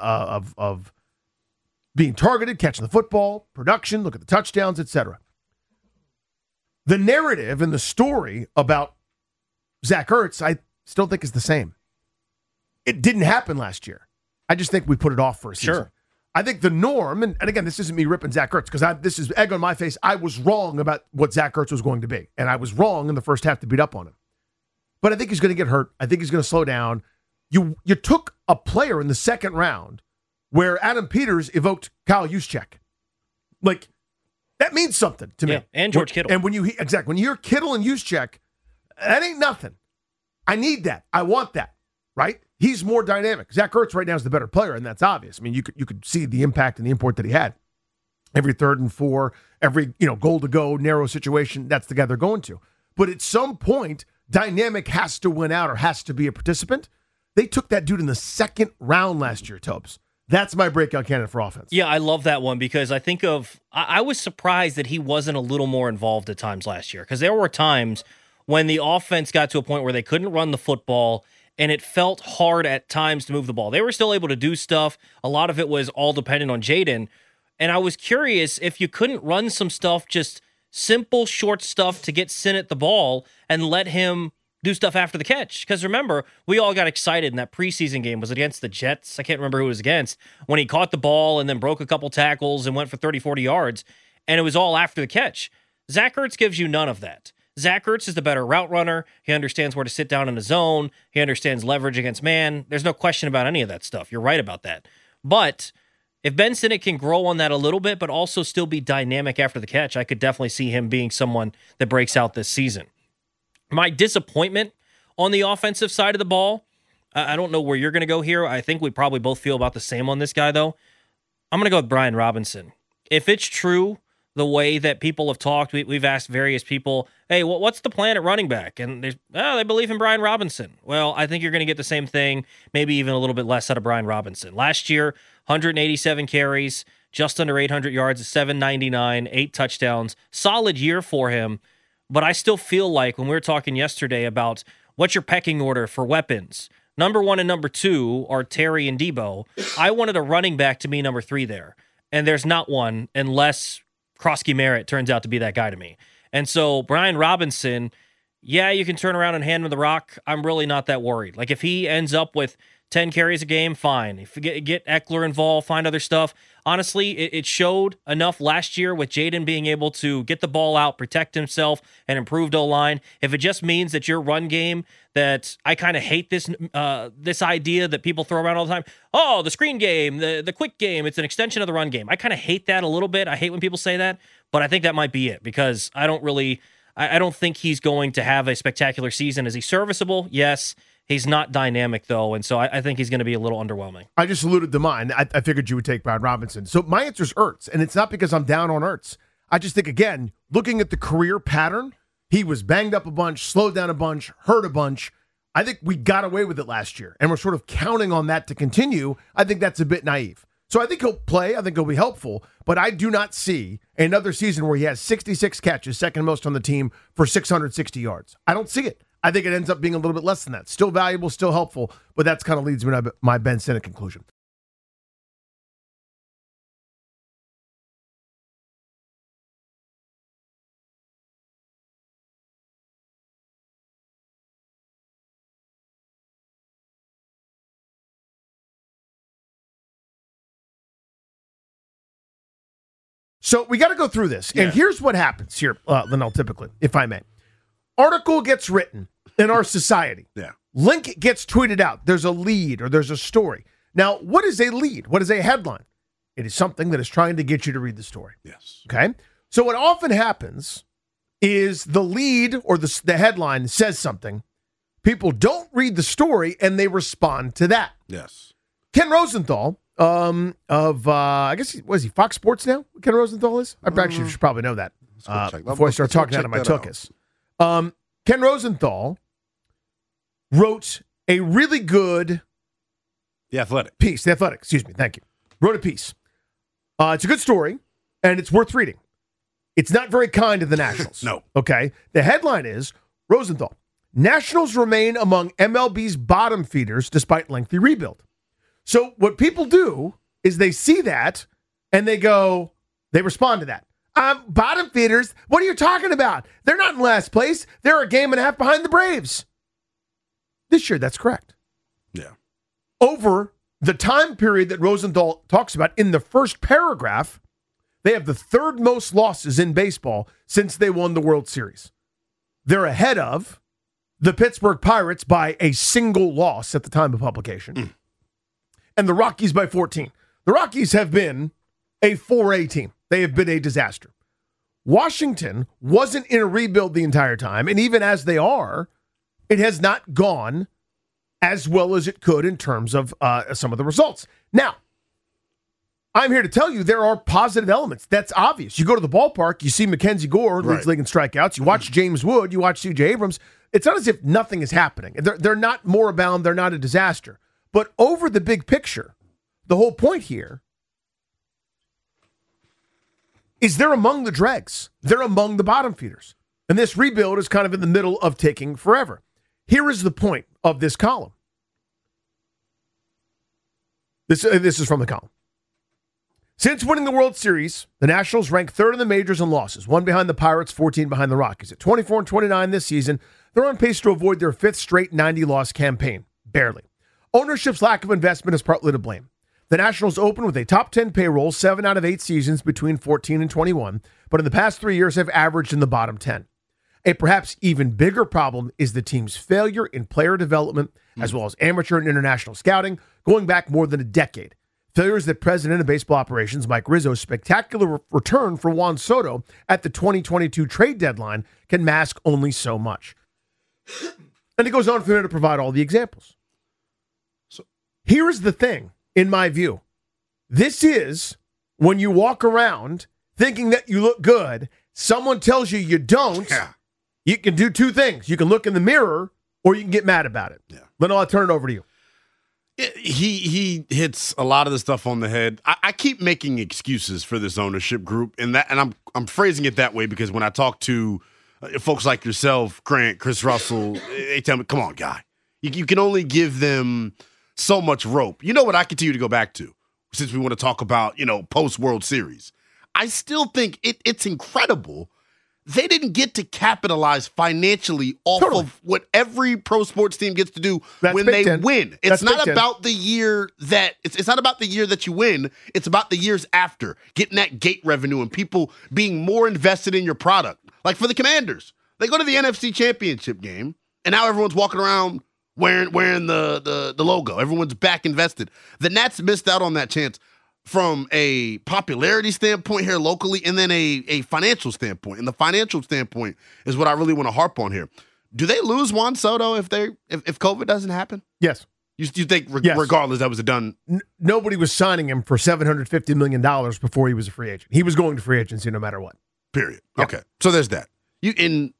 being targeted, catching the football, production, look at the touchdowns, etc. The narrative and the story about Zach Ertz, I still think is the same. It didn't happen last year. I just think we put it off for a season. Sure. I think the norm, and again, this isn't me ripping Zach Ertz, because this is egg on my face. I was wrong about what Zach Ertz was going to be, and I was wrong in the first half to beat up on him. But I think he's going to get hurt. I think he's going to slow down. You took a player in the second round where Adam Peters evoked Kyle Juszczyk. That means something to me. Yeah, and George Kittle. And when you hear Kittle and Juszczyk, that ain't nothing. I need that. I want that, right? He's more dynamic. Zach Ertz right now is the better player, and that's obvious. I mean, you could see the impact and the import that he had. Every 3rd and 4, every goal to go, narrow situation, that's the guy they're going to. But at some point, dynamic has to win out or has to be a participant. They took that dude in the second round last year, Tobes. That's my breakout candidate for offense. Yeah, I love that one because I was surprised that he wasn't a little more involved at times last year, because there were times when the offense got to a point where they couldn't run the football and it felt hard at times to move the ball. They were still able to do stuff. A lot of it was all dependent on Jaden. And I was curious if you couldn't run some stuff, just simple, short stuff to get Sinnott the ball and let him do stuff after the catch. Because remember, we all got excited in that preseason game. Was it against the Jets? I can't remember who it was against. When he caught the ball and then broke a couple tackles and went for 30, 40 yards. And it was all after the catch. Zach Ertz gives you none of that. Zach Ertz is the better route runner. He understands where to sit down in the zone. He understands leverage against man. There's no question about any of that stuff. You're right about that. But if Ben Sinnott can grow on that a little bit, but also still be dynamic after the catch, I could definitely see him being someone that breaks out this season. My disappointment on the offensive side of the ball, I don't know where you're going to go here. I think we probably both feel about the same on this guy, though. I'm going to go with Brian Robinson. If it's true, the way that people have talked, we've asked various people, hey, what's the plan at running back? And they believe in Brian Robinson. Well, I think you're going to get the same thing, maybe even a little bit less out of Brian Robinson. Last year, 187 carries, just under 800 yards, 799, 8 touchdowns. Solid year for him. But I still feel like when we were talking yesterday about what's your pecking order for weapons, number 1 and number 2 are Terry and Debo. I wanted a running back to be number 3 there. And there's not one unless Krosky Merritt turns out to be that guy to me. And so Brian Robinson, yeah, you can turn around and hand him the rock. I'm really not that worried. Like if he ends up with 10 carries a game, fine. If you get Eckler involved, find other stuff. Honestly, it showed enough last year with Jaden being able to get the ball out, protect himself, and improved O-line. If it just means that your run game, that I kind of hate this idea that people throw around all the time. Oh, the screen game, the quick game, it's an extension of the run game. I kind of hate that a little bit. I hate when people say that, but I think that might be it because I don't think he's going to have a spectacular season. Is he serviceable? Yes. He's not dynamic, though, and so I think he's going to be a little underwhelming. I just alluded to mine. I figured you would take Brad Robinson. So my answer is Ertz, and it's not because I'm down on Ertz. I just think, again, looking at the career pattern, he was banged up a bunch, slowed down a bunch, hurt a bunch. I think we got away with it last year, and we're sort of counting on that to continue. I think that's a bit naive. So I think he'll play. I think he'll be helpful, but I do not see another season where he has 66 catches, second most on the team, for 660 yards. I don't see it. I think it ends up being a little bit less than that. Still valuable, still helpful, but that's kind of leads me to my Ben Sinnott conclusion. So we got to go through this. And here's what happens here, Linnell, typically, if I may. Article gets written in our society. Yeah. Link gets tweeted out. There's a lead or there's a story. Now, what is a lead? What is a headline? It is something that is trying to get you to read the story. Yes. Okay? So what often happens is the lead or the headline says something. People don't read the story and they respond to that. Yes. Ken Rosenthal I guess, was he Fox Sports now? Ken Rosenthal is? I actually should probably know that before I start talking out of my tuchus. Ken Rosenthal wrote a really good The Athletic. piece. The Athletic, excuse me. Thank you. Wrote a piece. It's a good story, and it's worth reading. It's not very kind to the Nationals. No. Okay? The headline is, Rosenthal, Nationals remain among MLB's bottom feeders despite lengthy rebuild. So what people do is they see that, and they respond to that. Bottom feeders? What are you talking about? They're not in last place. They're a game and a half behind the Braves. This year, that's correct. Yeah. Over the time period that Rosenthal talks about in the first paragraph, they have the third most losses in baseball since they won the World Series. They're ahead of the Pittsburgh Pirates by a single loss at the time of publication, and the Rockies by 14. The Rockies have been a 4A team. They have been a disaster. Washington wasn't in a rebuild the entire time, and even as they are, it has not gone as well as it could in terms of some of the results. Now, I'm here to tell you there are positive elements. That's obvious. You go to the ballpark, you see Mackenzie Gore, leads league in strikeouts. You watch James Wood, you watch C.J. Abrams. It's not as if nothing is happening. They're not moribund. They're not a disaster. But over the big picture, the whole point here is they're among the dregs. They're among the bottom feeders. And this rebuild is kind of in the middle of taking forever. Here is the point of this column. This is from the column. Since winning the World Series, the Nationals rank third in the majors in losses, 1 behind the Pirates, 14 behind the Rockies. At 24-29 this season, they're on pace to avoid their fifth straight 90-loss campaign. Barely. Ownership's lack of investment is partly to blame. The Nationals open with a top 10 payroll 7 out of 8 seasons between 14 and 21, but in the past 3 years have averaged in the bottom 10. A perhaps even bigger problem is the team's failure in player development, as well as amateur and international scouting, going back more than a decade. Failures that President of Baseball Operations Mike Rizzo's spectacular return for Juan Soto at the 2022 trade deadline can mask only so much. And it goes on from there to provide all the examples. So here is the thing, in my view. This is when you walk around thinking that you look good, someone tells you you don't. Yeah. You can do two things. You can look in the mirror or you can get mad about it. Yeah. Linnell, I'll turn it over to you. He hits a lot of the stuff on the head. I keep making excuses for this ownership group, and I'm phrasing it that way because when I talk to folks like yourself, Grant, Chris Russell, they tell me, "Come on, guy, you can only give them so much rope." You know what I continue to go back to since we want to talk about post World Series. I still think it's incredible they didn't get to capitalize financially off of what every pro sports team gets to do when they win. It's not about the year that it's not about the year that you win. It's about the years after, getting that gate revenue and people being more invested in your product. Like for the Commanders, they go to the NFC Championship game, and now everyone's walking around wearing the logo. Everyone's back invested. The Nats missed out on that chance from a popularity standpoint here locally, and then a financial standpoint. And the financial standpoint is what I really want to harp on here. Do they lose Juan Soto if COVID doesn't happen? Yes. You think regardless that was a done? Nobody was signing him for $750 million before he was a free agent. He was going to free agency no matter what. Period. Yep. Okay. So there's that. Can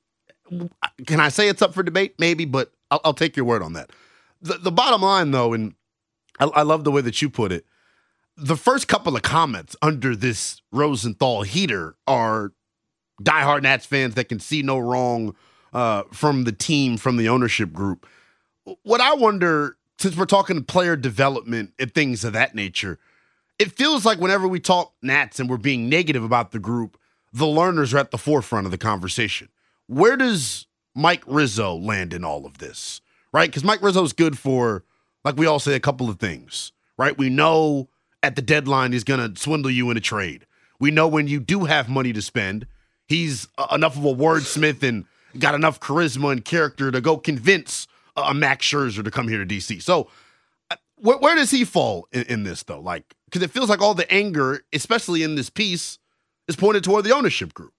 I say it's up for debate? Maybe, but I'll take your word on that. The bottom line, though, and I love the way that you put it, the first couple of comments under this Rosenthal heater are diehard Nats fans that can see no wrong from the team, from the ownership group. What I wonder, since we're talking player development and things of that nature, it feels like whenever we talk Nats and we're being negative about the group, the learners are at the forefront of the conversation. Where does Mike Rizzo land in all of this, right? Because Mike Rizzo's good for, like we all say, a couple of things, right? We know at the deadline he's going to swindle you in a trade. We know when you do have money to spend, he's enough of a wordsmith and got enough charisma and character to go convince a Max Scherzer to come here to D.C. So where does he fall in this, though? Like, because it feels like all the anger, especially in this piece, is pointed toward the ownership group.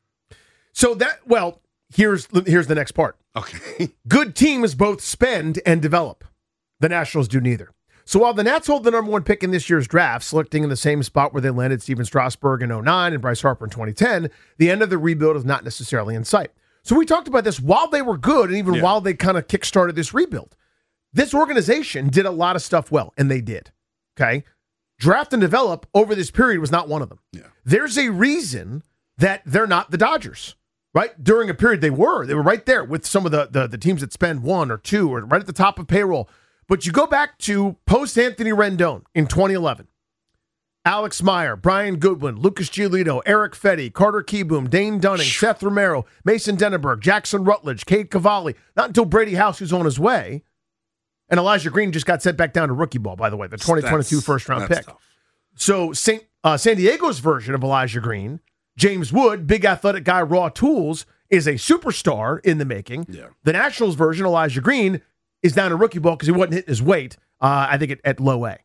So here's the next part. Okay. Good teams both spend and develop. The Nationals do neither. So while the Nats hold the number one pick in this year's draft, selecting in the same spot where they landed Steven Strasburg in 2009 and Bryce Harper in 2010, the end of the rebuild is not necessarily in sight. So we talked about this while they were good and even while they kind of kickstarted this rebuild. This organization did a lot of stuff well, and they did. Okay? Draft and develop over this period was not one of them. Yeah. There's a reason that they're not the Dodgers, right? During a period they were right there with some of the teams that spend one or two or right at the top of payroll. But you go back to post-Anthony Rendon in 2011. Alex Meyer, Brian Goodwin, Lucas Giolito, Eric Fetty, Carter Kieboom, Dane Dunning, Seth Romero, Mason Denneberg, Jackson Rutledge, Cade Cavalli. Not until Brady House, who's on his way. And Elijah Green just got sent back down to rookie ball, by the way, the 2022 first-round pick. Tough. So San Diego's version of Elijah Green, James Wood, big athletic guy, raw tools, is a superstar in the making. Yeah. The Nationals version, Elijah Green, is down to rookie ball because he wasn't hitting his weight, I think, at low A.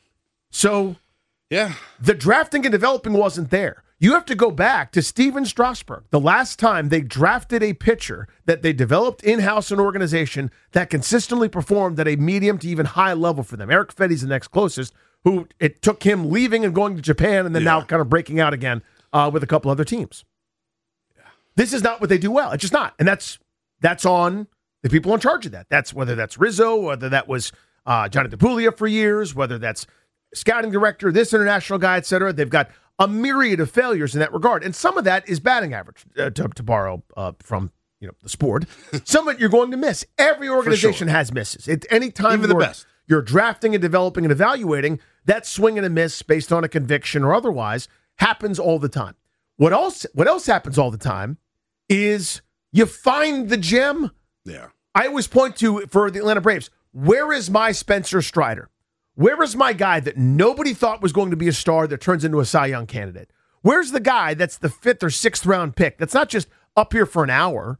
So the drafting and developing wasn't there. You have to go back to Steven Strasburg, the last time they drafted a pitcher that they developed in-house an organization that consistently performed at a medium to even high level for them. Eric Fetty's the next closest, who it took him leaving and going to Japan and then now kind of breaking out again with a couple other teams. Yeah. This is not what they do well. It's just not. And that's on the people in charge of that. That's whether that's Rizzo, whether that was Johnny DePuglia for years, whether that's scouting director, this international guy, et cetera. They've got a myriad of failures in that regard. And some of that is batting average, to borrow from the sport. Some of it you're going to miss. Every organization has misses. At any time you're drafting and developing and evaluating, that swing and a miss based on a conviction or otherwise happens all the time. What else happens all the time is you find the gem. Yeah. I always point to, for the Atlanta Braves, where is my Spencer Strider? Where is my guy that nobody thought was going to be a star that turns into a Cy Young candidate? Where's the guy that's the 5th or 6th round pick that's not just up here for an hour,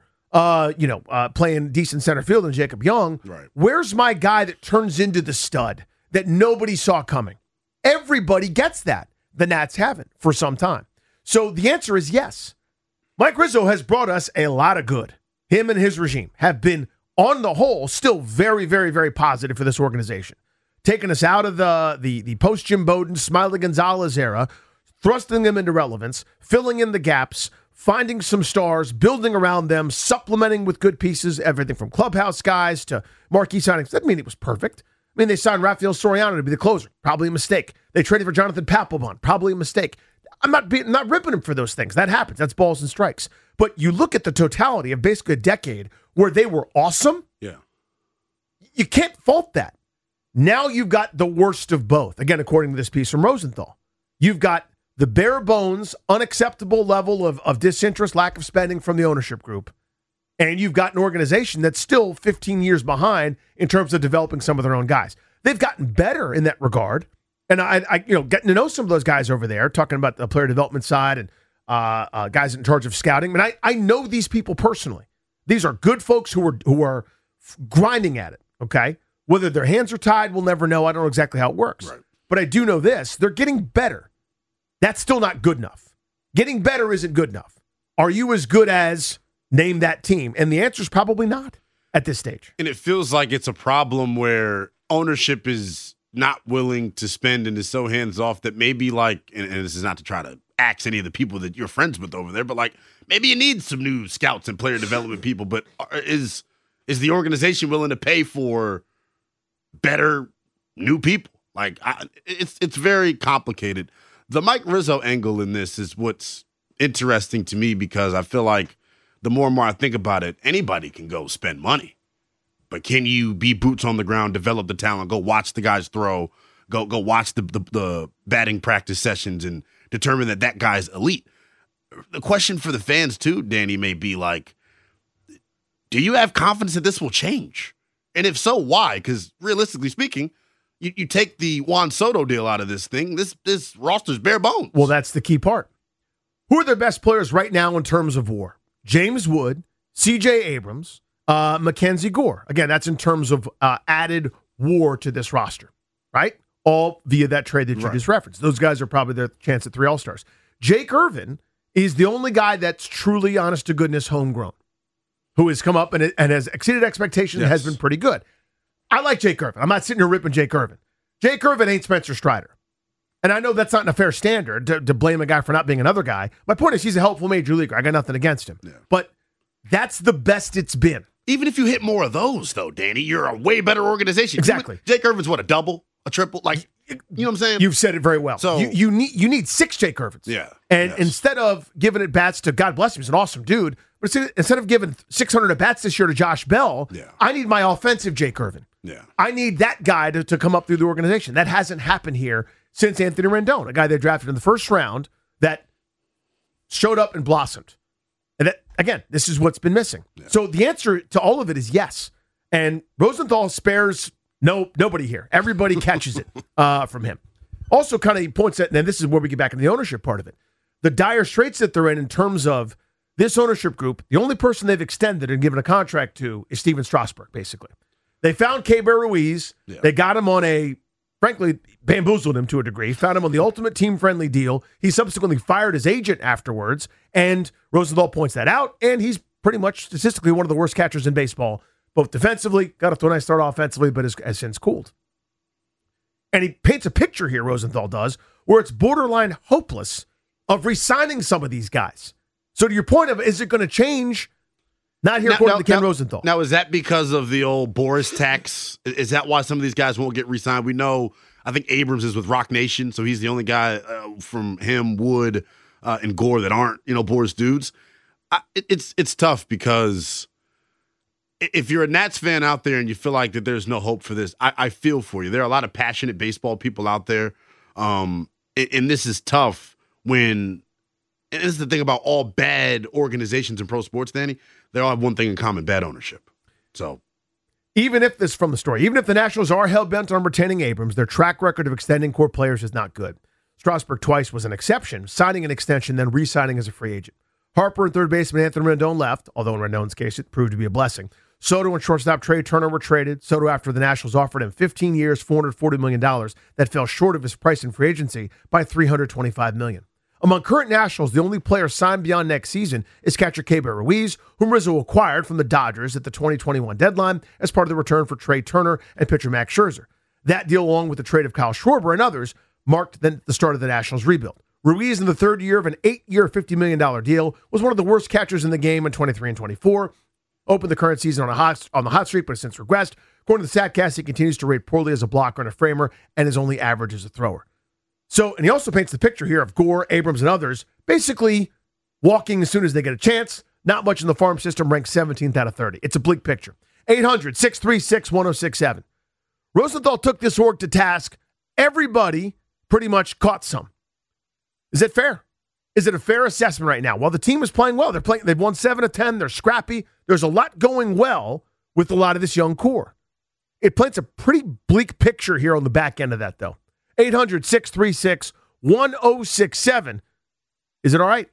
playing decent center field in Jacob Young? Right. Where's my guy that turns into the stud that nobody saw coming? Everybody gets that. The Nats haven't for some time. So the answer is yes. Mike Rizzo has brought us a lot of good. Him and his regime have been, on the whole, still very, very, very positive for this organization. Taking us out of the post-Jim Bowden, Smiley Gonzalez era, thrusting them into relevance, filling in the gaps, finding some stars, building around them, supplementing with good pieces, everything from clubhouse guys to marquee signings. That doesn't mean it was perfect. I mean, they signed Rafael Soriano to be the closer. Probably a mistake. They traded for Jonathan Papelbon. Probably a mistake. I'm not ripping him for those things. That happens. That's balls and strikes. But you look at the totality of basically a decade where they were awesome. Yeah. You can't fault that. Now you've got the worst of both. Again, according to this piece from Rosenthal. You've got the bare bones, unacceptable level of disinterest, lack of spending from the ownership group, and you've got an organization that's still 15 years behind in terms of developing some of their own guys. They've gotten better in that regard, and I getting to know some of those guys over there, talking about the player development side and guys in charge of scouting. And I know these people personally. These are good folks who are grinding at it. Okay, whether their hands are tied, we'll never know. I don't know exactly how it works, Right. but I do know this: they're getting better. That's still not good enough. Getting better isn't good enough. Are you as good as name that team? And the answer is probably not at this stage. And it feels like it's a problem where ownership is not willing to spend and is so hands off that maybe like, and this is not to try to axe any of the people that you're friends with over there, but like maybe you need some new scouts and player development people, but is the organization willing to pay for better new people? Like it's very complicated. The Mike Rizzo angle in this is what's interesting to me because I feel like the more and more I think about it, anybody can go spend money. But can you be boots on the ground, develop the talent, go watch the guys throw, go watch the batting practice sessions and determine that guy's elite? The question for the fans too, Danny, may be like, do you have confidence that this will change? And if so, why? Because realistically speaking, you take the Juan Soto deal out of this thing, this roster's bare bones. Well, that's the key part. Who are their best players right now in terms of WAR? James Wood, C.J. Abrams, Mackenzie Gore. Again, that's in terms of added WAR to this roster, right? All via that trade that you just referenced. Those guys are probably their chance at 3 All-Stars. Jake Irvin is the only guy that's truly, honest to goodness, homegrown, who has come up and has exceeded expectations and has been pretty good. I like Jake Irvin. I'm not sitting here ripping Jake Irvin. Jake Irvin ain't Spencer Strider. And I know that's not a fair standard to blame a guy for not being another guy. My point is he's a helpful major leaguer. I got nothing against him. Yeah. But that's the best it's been. Even if you hit more of those, though, Danny, you're a way better organization. Exactly. Jake Irvin's what, a double, a triple? Like, you know what I'm saying? You've said it very well. So you need 6 Jake Irvins. Yeah. And instead of giving at bats to, God bless him, he's an awesome dude, but instead of giving 600 at bats this year to Josh Bell, I need my offensive Jake Irvin. Yeah. I need that guy to come up through the organization. That hasn't happened here since Anthony Rendon, a guy they drafted in the first round that showed up and blossomed. And that, again, this is what's been missing. Yeah. So the answer to all of it is yes. And Rosenthal spares nobody here. Everybody catches it from him. Also, kind of he points at, and this is where we get back in the ownership part of it, the dire straits that they're in terms of this ownership group. The only person they've extended and given a contract to is Steven Strasburg, basically. They found Keibert Ruiz. Yeah. They got him on frankly, bamboozled him to a degree, found him on the ultimate team-friendly deal. He subsequently fired his agent afterwards, and Rosenthal points that out, and he's pretty much statistically one of the worst catchers in baseball, both defensively, got off to a nice start offensively, but has since cooled. And he paints a picture here, Rosenthal does, where it's borderline hopeless of re-signing some of these guys. So to your point of, is it going to change? Not here according to Ken Rosenthal. Now, is that because of the old Boris tax? Is that why some of these guys won't get re-signed? We know, I think Abrams is with Rock Nation, so he's the only guy from him, Wood, and Gore that aren't, Boris dudes. It's tough because if you're a Nats fan out there and you feel like that there's no hope for this, I feel for you. There are a lot of passionate baseball people out there, and this is tough when, and this is the thing about all bad organizations in pro sports, Danny, they all have one thing in common: bad ownership. So, even if the Nationals are hell-bent on retaining Abrams, their track record of extending core players is not good. Strasburg twice was an exception, signing an extension, then re-signing as a free agent. Harper and third baseman Anthony Rendon left, although in Rendon's case it proved to be a blessing. Soto and shortstop Trey Turner were traded. Soto, after the Nationals offered him 15 years, $440 million, that fell short of his price in free agency by $325 million. Among current Nationals, the only player signed beyond next season is catcher Keibert Ruiz, whom Rizzo acquired from the Dodgers at the 2021 deadline as part of the return for Trey Turner and pitcher Max Scherzer. That deal, along with the trade of Kyle Schwarber and others, marked the start of the Nationals' rebuild. Ruiz, in the third year of an 8-year, $50 million deal, was one of the worst catchers in the game in 23 and 24. Opened the current season on the hot streak, but has since regressed. According to the StatCast, he continues to rate poorly as a blocker and a framer, and is only average as a thrower. So, and he also paints the picture here of Gore, Abrams, and others basically walking as soon as they get a chance. Not much in the farm system, ranked 17th out of 30. It's a bleak picture. 800-636-1067. Rosenthal took this org to task. Everybody pretty much caught some. Is it fair? Is it a fair assessment right now? While the team is playing well, they've won 7 of 10, they're scrappy. There's a lot going well with a lot of this young core. It paints a pretty bleak picture here on the back end of that, though. 800-636-1067. Is it all right?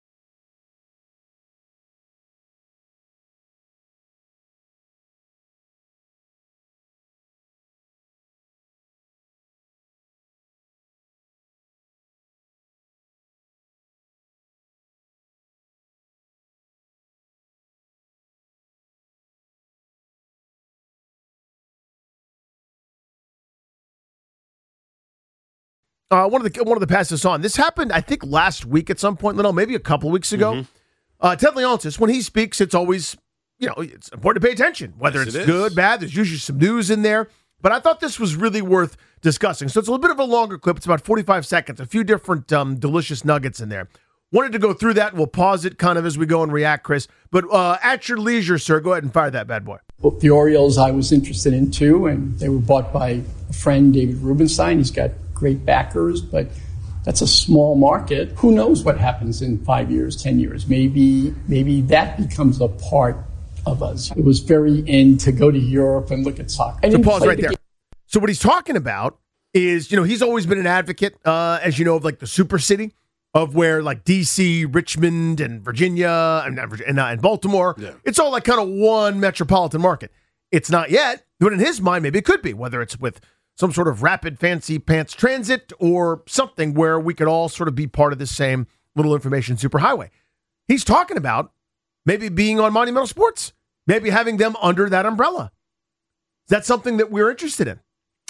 One of the pass this on. This happened, I think, last week at some point, Linnell, maybe a couple of weeks ago. Ted Leonsis, when he speaks, it's always, it's important to pay attention. Whether it's good, bad, there's usually some news in there. But I thought this was really worth discussing. So it's a little bit of a longer clip. It's about 45 seconds, a few different delicious nuggets in there. Wanted to go through that. We'll pause it kind of as we go and react, Chris. But at your leisure, sir, go ahead and fire that bad boy. Well, the Orioles I was interested in, too, and they were bought by a friend, David Rubenstein. He's got great backers, but that's a small market. Who knows what happens in 5 years, 10 years? Maybe that becomes a part of us. It was very in to go to Europe and look at soccer. So pause right there. So what he's talking about is, he's always been an advocate, as you know, of like the super city, of where like D.C., Richmond, and Virginia, and Baltimore, it's all like kind of one metropolitan market. It's not yet, but in his mind, maybe it could be, whether it's with some sort of rapid fancy pants transit or something where we could all sort of be part of the same little information superhighway. He's talking about maybe being on Monumental Sports, maybe having them under that umbrella. Is that something that we're interested in?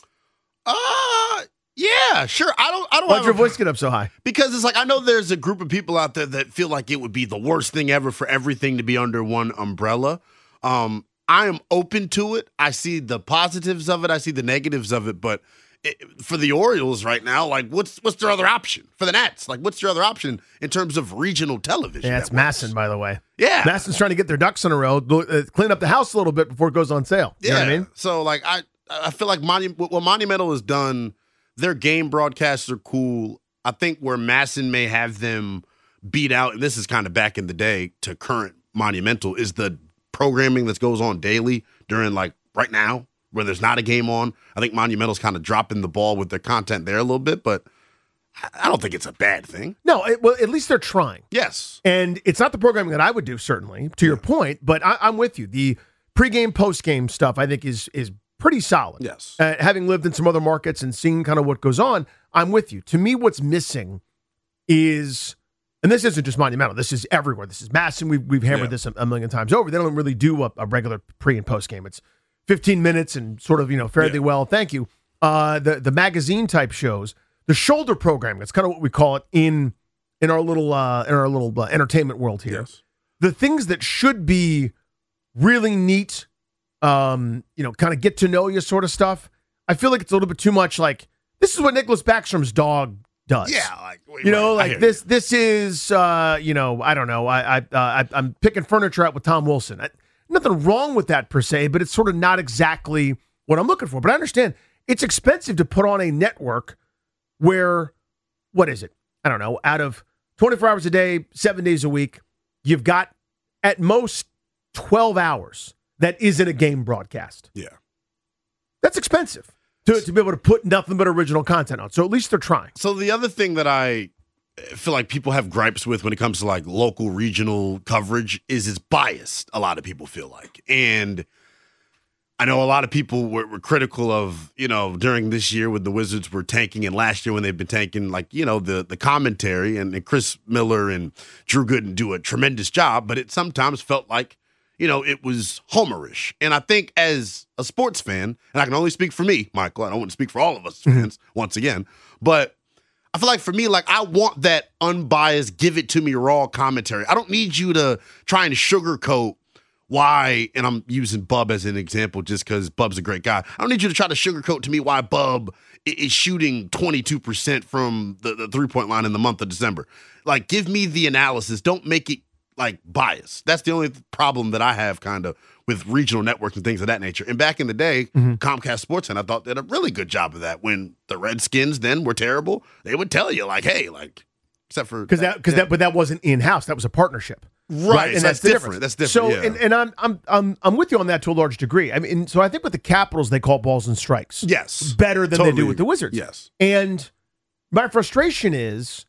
Yeah, sure. I don't. Why'd your voice get up so high? Because it's like, I know there's a group of people out there that feel like it would be the worst thing ever for everything to be under one umbrella. I am open to it. I see the positives of it. I see the negatives of it. But for the Orioles right now, like, what's their other option? For the Nats, like, what's their other option in terms of regional television? Yeah, it's Masson, by the way. Yeah. Masson's trying to get their ducks in a row, clean up the house a little bit before it goes on sale. You know what I mean? So, like, I feel like what Monumental has done, their game broadcasts are cool. I think where Masson may have them beat out, and this is kind of back in the day to current Monumental, is the programming that goes on daily during, like, right now, where there's not a game on. I think Monumental's kind of dropping the ball with their content there a little bit, but I don't think it's a bad thing. No, well, at least they're trying. Yes. And it's not the programming that I would do, certainly, to your point, but I'm with you. The pregame, postgame stuff, I think, is pretty solid. Yes. Having lived in some other markets and seen kind of what goes on, I'm with you. To me, what's missing is, and this isn't just Monumental, this is everywhere. This is Masson. We've hammered this a million times over. They don't really do a regular pre- and postgame. It's 15 minutes and sort of, fairly well. Thank you. The magazine type shows, the shoulder programming, that's kind of what we call it in our little entertainment world here. Yes. The things that should be really neat, kind of get to know you sort of stuff. I feel like it's a little bit too much like, this is what Nicholas Backstrom's dog does. Yeah. This is, I don't know. I'm picking furniture out with Tom Wilson. Nothing wrong with that per se, but it's sort of not exactly what I'm looking for. But I understand it's expensive to put on a network where, what is it? I don't know. Out of 24 hours a day, 7 days a week, you've got at most 12 hours that isn't a game broadcast. Yeah. That's expensive to be able to put nothing but original content on. So at least they're trying. So the other thing that I feel like people have gripes with when it comes to like local regional coverage is it's biased, a lot of people feel like. And I know a lot of people were critical of, during this year when the Wizards were tanking and last year when they've been tanking, like, the commentary and Chris Miller and Drew Gooden do a tremendous job, but it sometimes felt like, it was homerish. And I think as a sports fan, and I can only speak for me, Michael, I don't want to speak for all of us fans once again, but I feel like for me, like, I want that unbiased, give it to me raw commentary. I don't need you to try and sugarcoat why, and I'm using Bub as an example just because Bub's a great guy. I don't need you to try to sugarcoat to me why Bub is shooting 22% from the three-point line in the month of December. Like, give me the analysis. Don't make it, like, biased. That's the only problem that I have kind of with regional networks and things of that nature. And back in the day, Comcast Sports, and I thought they did a really good job of that. When the Redskins then were terrible, they would tell you, like, hey, like, except for but that wasn't in house. That was a partnership, right? And so that's different. That's different. So, yeah. and I'm with you on that to a large degree. I mean, so I think with the Capitals they call balls and strikes, yes, better than totally they do with the Wizards. Yes, and my frustration is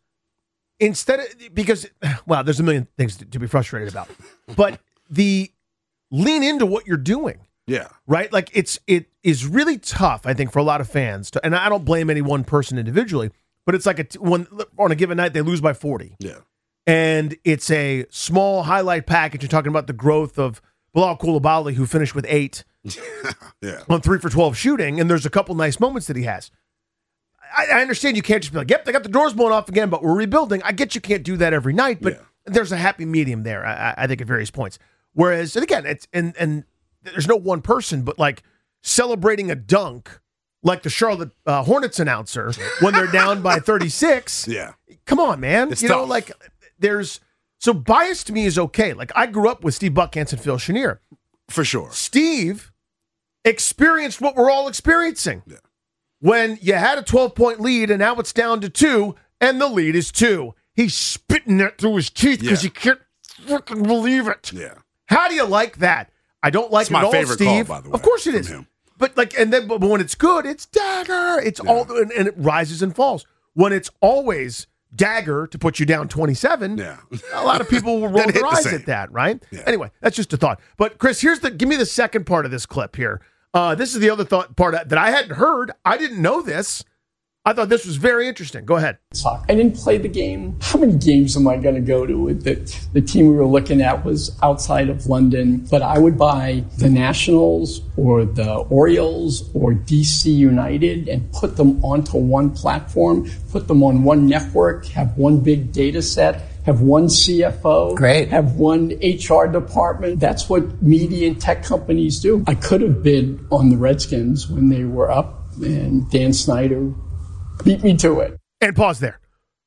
because there's a million things to be frustrated about, but the lean into what you're doing. Yeah. Right? Like it is really tough, I think, for a lot of fans and I don't blame any one person individually, but it's like when on a given night they lose by 40. Yeah. And it's a small highlight package. You're talking about the growth of Bilal Coulibaly, who finished with 8 on 3 for 12 shooting, and there's a couple nice moments that he has. I understand you can't just be like, yep, they got the doors blown off again, but we're rebuilding. I get you can't do that every night, but there's a happy medium there, I think, at various points. Whereas, and again, it's and there's no one person, but like celebrating a dunk like the Charlotte Hornets announcer when they're down by 36. Yeah. Come on, man. It's you tough. know, like so bias to me is okay. Like I grew up with Steve Buckhantz and Phil Chenier. For sure. Steve experienced what we're all experiencing. Yeah. When you had a 12-point lead and now it's down to 2 and the lead is 2. He's spitting it through his teeth because he can't freaking believe it. Yeah. How do you like that? I don't like It's it at my all, favorite Steve. call, by the way. Of course it is. From him. But but when it's good, it's dagger. It's all and it rises and falls. When it's always dagger to put you down 27, a lot of people will roll their eyes at that, right? Yeah. Anyway, that's just a thought. But Chris, give me the second part of this clip here. This is the other part that I hadn't heard. I didn't know this. I thought this was very interesting. Go ahead. I didn't play the game. How many games am I going to go to? The team we were looking at was outside of London, but I would buy the Nationals or the Orioles or DC United and put them onto one platform, put them on one network, have one big data set, have one CFO, have one HR department. That's what media and tech companies do. I could have been on the Redskins when they were up, and Dan Snyder beat me to it. And pause there.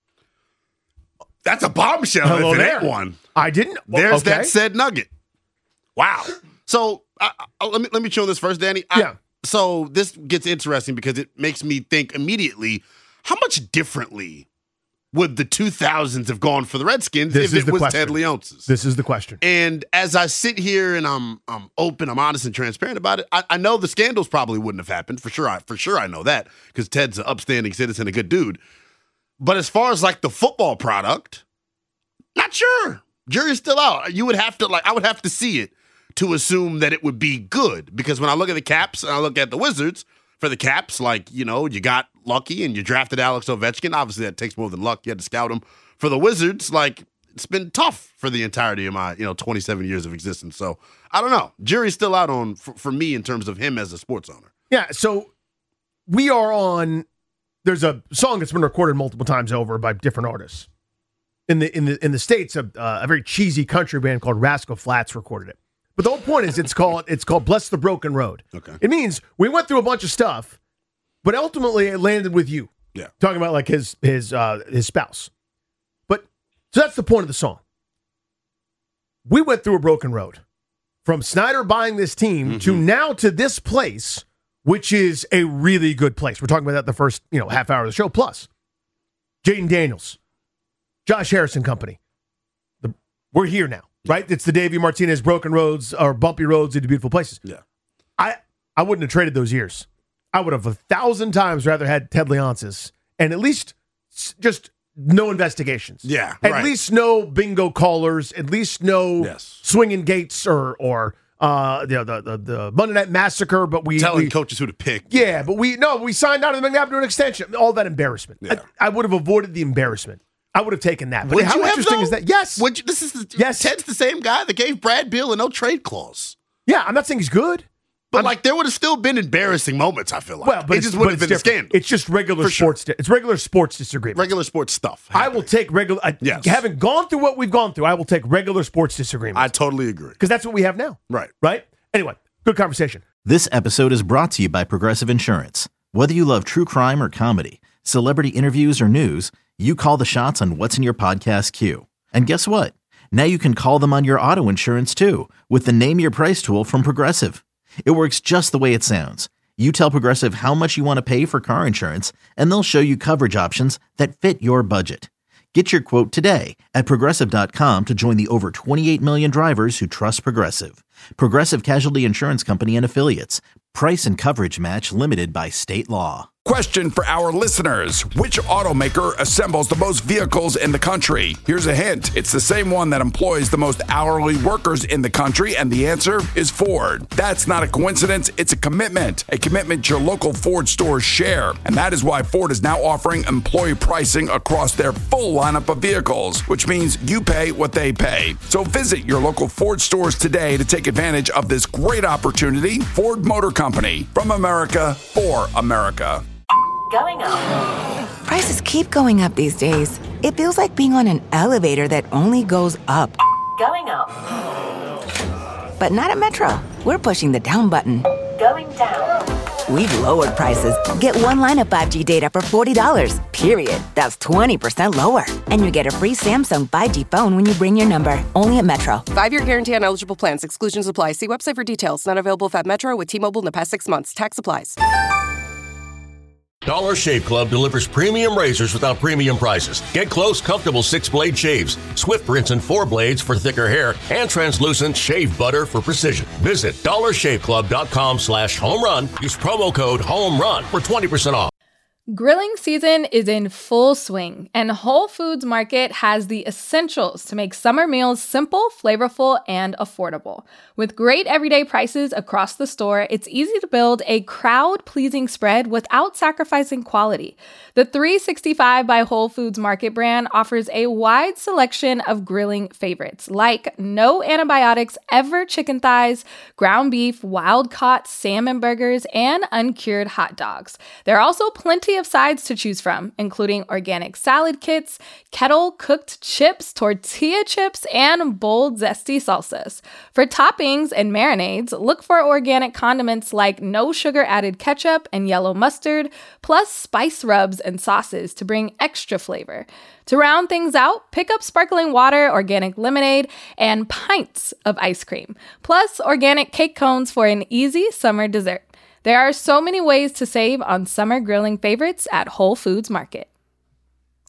That's a bombshell. Hello if it there. ain't one. I didn't. There's that said nugget. Wow. So let me chill this first, Danny. So this gets interesting because it makes me think immediately, how much differently would the 2000s have gone for the Redskins if it was Ted Leonsis? This is the question. And as I sit here and I'm open, I'm honest and transparent about it, I know the scandals probably wouldn't have happened. For sure I know that because Ted's an upstanding citizen, a good dude. But as far as like the football product, not sure. Jury's still out. I would have to see it to assume that it would be good. Because when I look at the Caps and I look at the Wizards, for the Caps, you got lucky and you drafted Alex Ovechkin. Obviously, that takes more than luck. You had to scout him. For the Wizards, it's been tough for the entirety of my 27 years of existence. So I don't know. Jury's still out on for me in terms of him as a sports owner. Yeah. So we are on. There's a song that's been recorded multiple times over by different artists in the States. A very cheesy country band called Rascal Flatts recorded it. But the whole point is it's called Bless the Broken Road. Okay. It means we went through a bunch of stuff, but ultimately it landed with you. Yeah. Talking about like his spouse. But so that's the point of the song. We went through a broken road from Snyder buying this team to now to this place, which is a really good place. We're talking about that the first, half hour of the show. Plus, Jaden Daniels, Josh Harrison Company. We're here now. Right? It's the Davey Martinez broken roads or bumpy roads into beautiful places. Yeah. I wouldn't have traded those years. I would have 1,000 times rather had Ted Leonsis and at least just no investigations. Yeah. At least no bingo callers. At least no swinging gates or the Monday Night Massacre. But telling coaches who to pick. Yeah, but we signed out of the McNabb an extension. All that embarrassment. Yeah. I would have avoided the embarrassment. I would have taken that. But how interesting is that? Yes. Ted's the same guy that gave Brad Beal a no trade clause. Yeah, I'm not saying he's good. But there would have still been embarrassing moments, I feel like. Well, but it just would have been a scandal. It's just regular sports. It's regular sports disagreement. Regular sports stuff. I will take regular. Having gone through what we've gone through, I will take regular sports disagreements. I totally agree. Because that's what we have now. Right. Anyway, good conversation. This episode is brought to you by Progressive Insurance. Whether you love true crime or comedy, celebrity interviews or news, you call the shots on what's in your podcast queue. And guess what? Now you can call them on your auto insurance too with the Name Your Price tool from Progressive. It works just the way it sounds. You tell Progressive how much you want to pay for car insurance, and they'll show you coverage options that fit your budget. Get your quote today at Progressive.com to join the over 28 million drivers who trust Progressive. Progressive Casualty Insurance Company and Affiliates. Price and coverage match limited by state law. Question for our listeners. Which automaker assembles the most vehicles in the country? Here's a hint. It's the same one that employs the most hourly workers in the country, and the answer is Ford. That's not a coincidence. It's a commitment your local Ford stores share. And that is why Ford is now offering employee pricing across their full lineup of vehicles, which means you pay what they pay. So visit your local Ford stores today to take advantage of this great opportunity. Ford Motor Company, from America for America. Going up. Prices keep going up these days. It feels like being on an elevator that only goes up. Going up. But not at Metro. We're pushing the down button. Going down. We've lowered prices. Get one line of 5G data for $40, period. That's 20% lower. And you get a free Samsung 5G phone when you bring your number. Only at Metro. 5-year guarantee on eligible plans. Exclusions apply. See website for details. Not available at Metro with T-Mobile in the past 6 months. Tax applies. Dollar Shave Club delivers premium razors without premium prices. Get close, comfortable 6-blade shaves, swift rinse and 4 blades for thicker hair, and translucent shave butter for precision. Visit dollarshaveclub.com/homerun. Use promo code HOMERUN for 20% off. Grilling season is in full swing, and Whole Foods Market has the essentials to make summer meals simple, flavorful, and affordable. With great everyday prices across the store, it's easy to build a crowd-pleasing spread without sacrificing quality. The 365 by Whole Foods Market brand offers a wide selection of grilling favorites, like no antibiotics ever chicken thighs, ground beef, wild-caught salmon burgers, and uncured hot dogs. There are also plenty of sides to choose from, including organic salad kits, kettle-cooked chips, tortilla chips, and bold, zesty salsas. For toppings and marinades, look for organic condiments like no-sugar-added ketchup and yellow mustard, plus spice rubs and sauces to bring extra flavor. To round things out, pick up sparkling water, organic lemonade, and pints of ice cream, plus organic cake cones for an easy summer dessert. There are so many ways to save on summer grilling favorites at Whole Foods Market.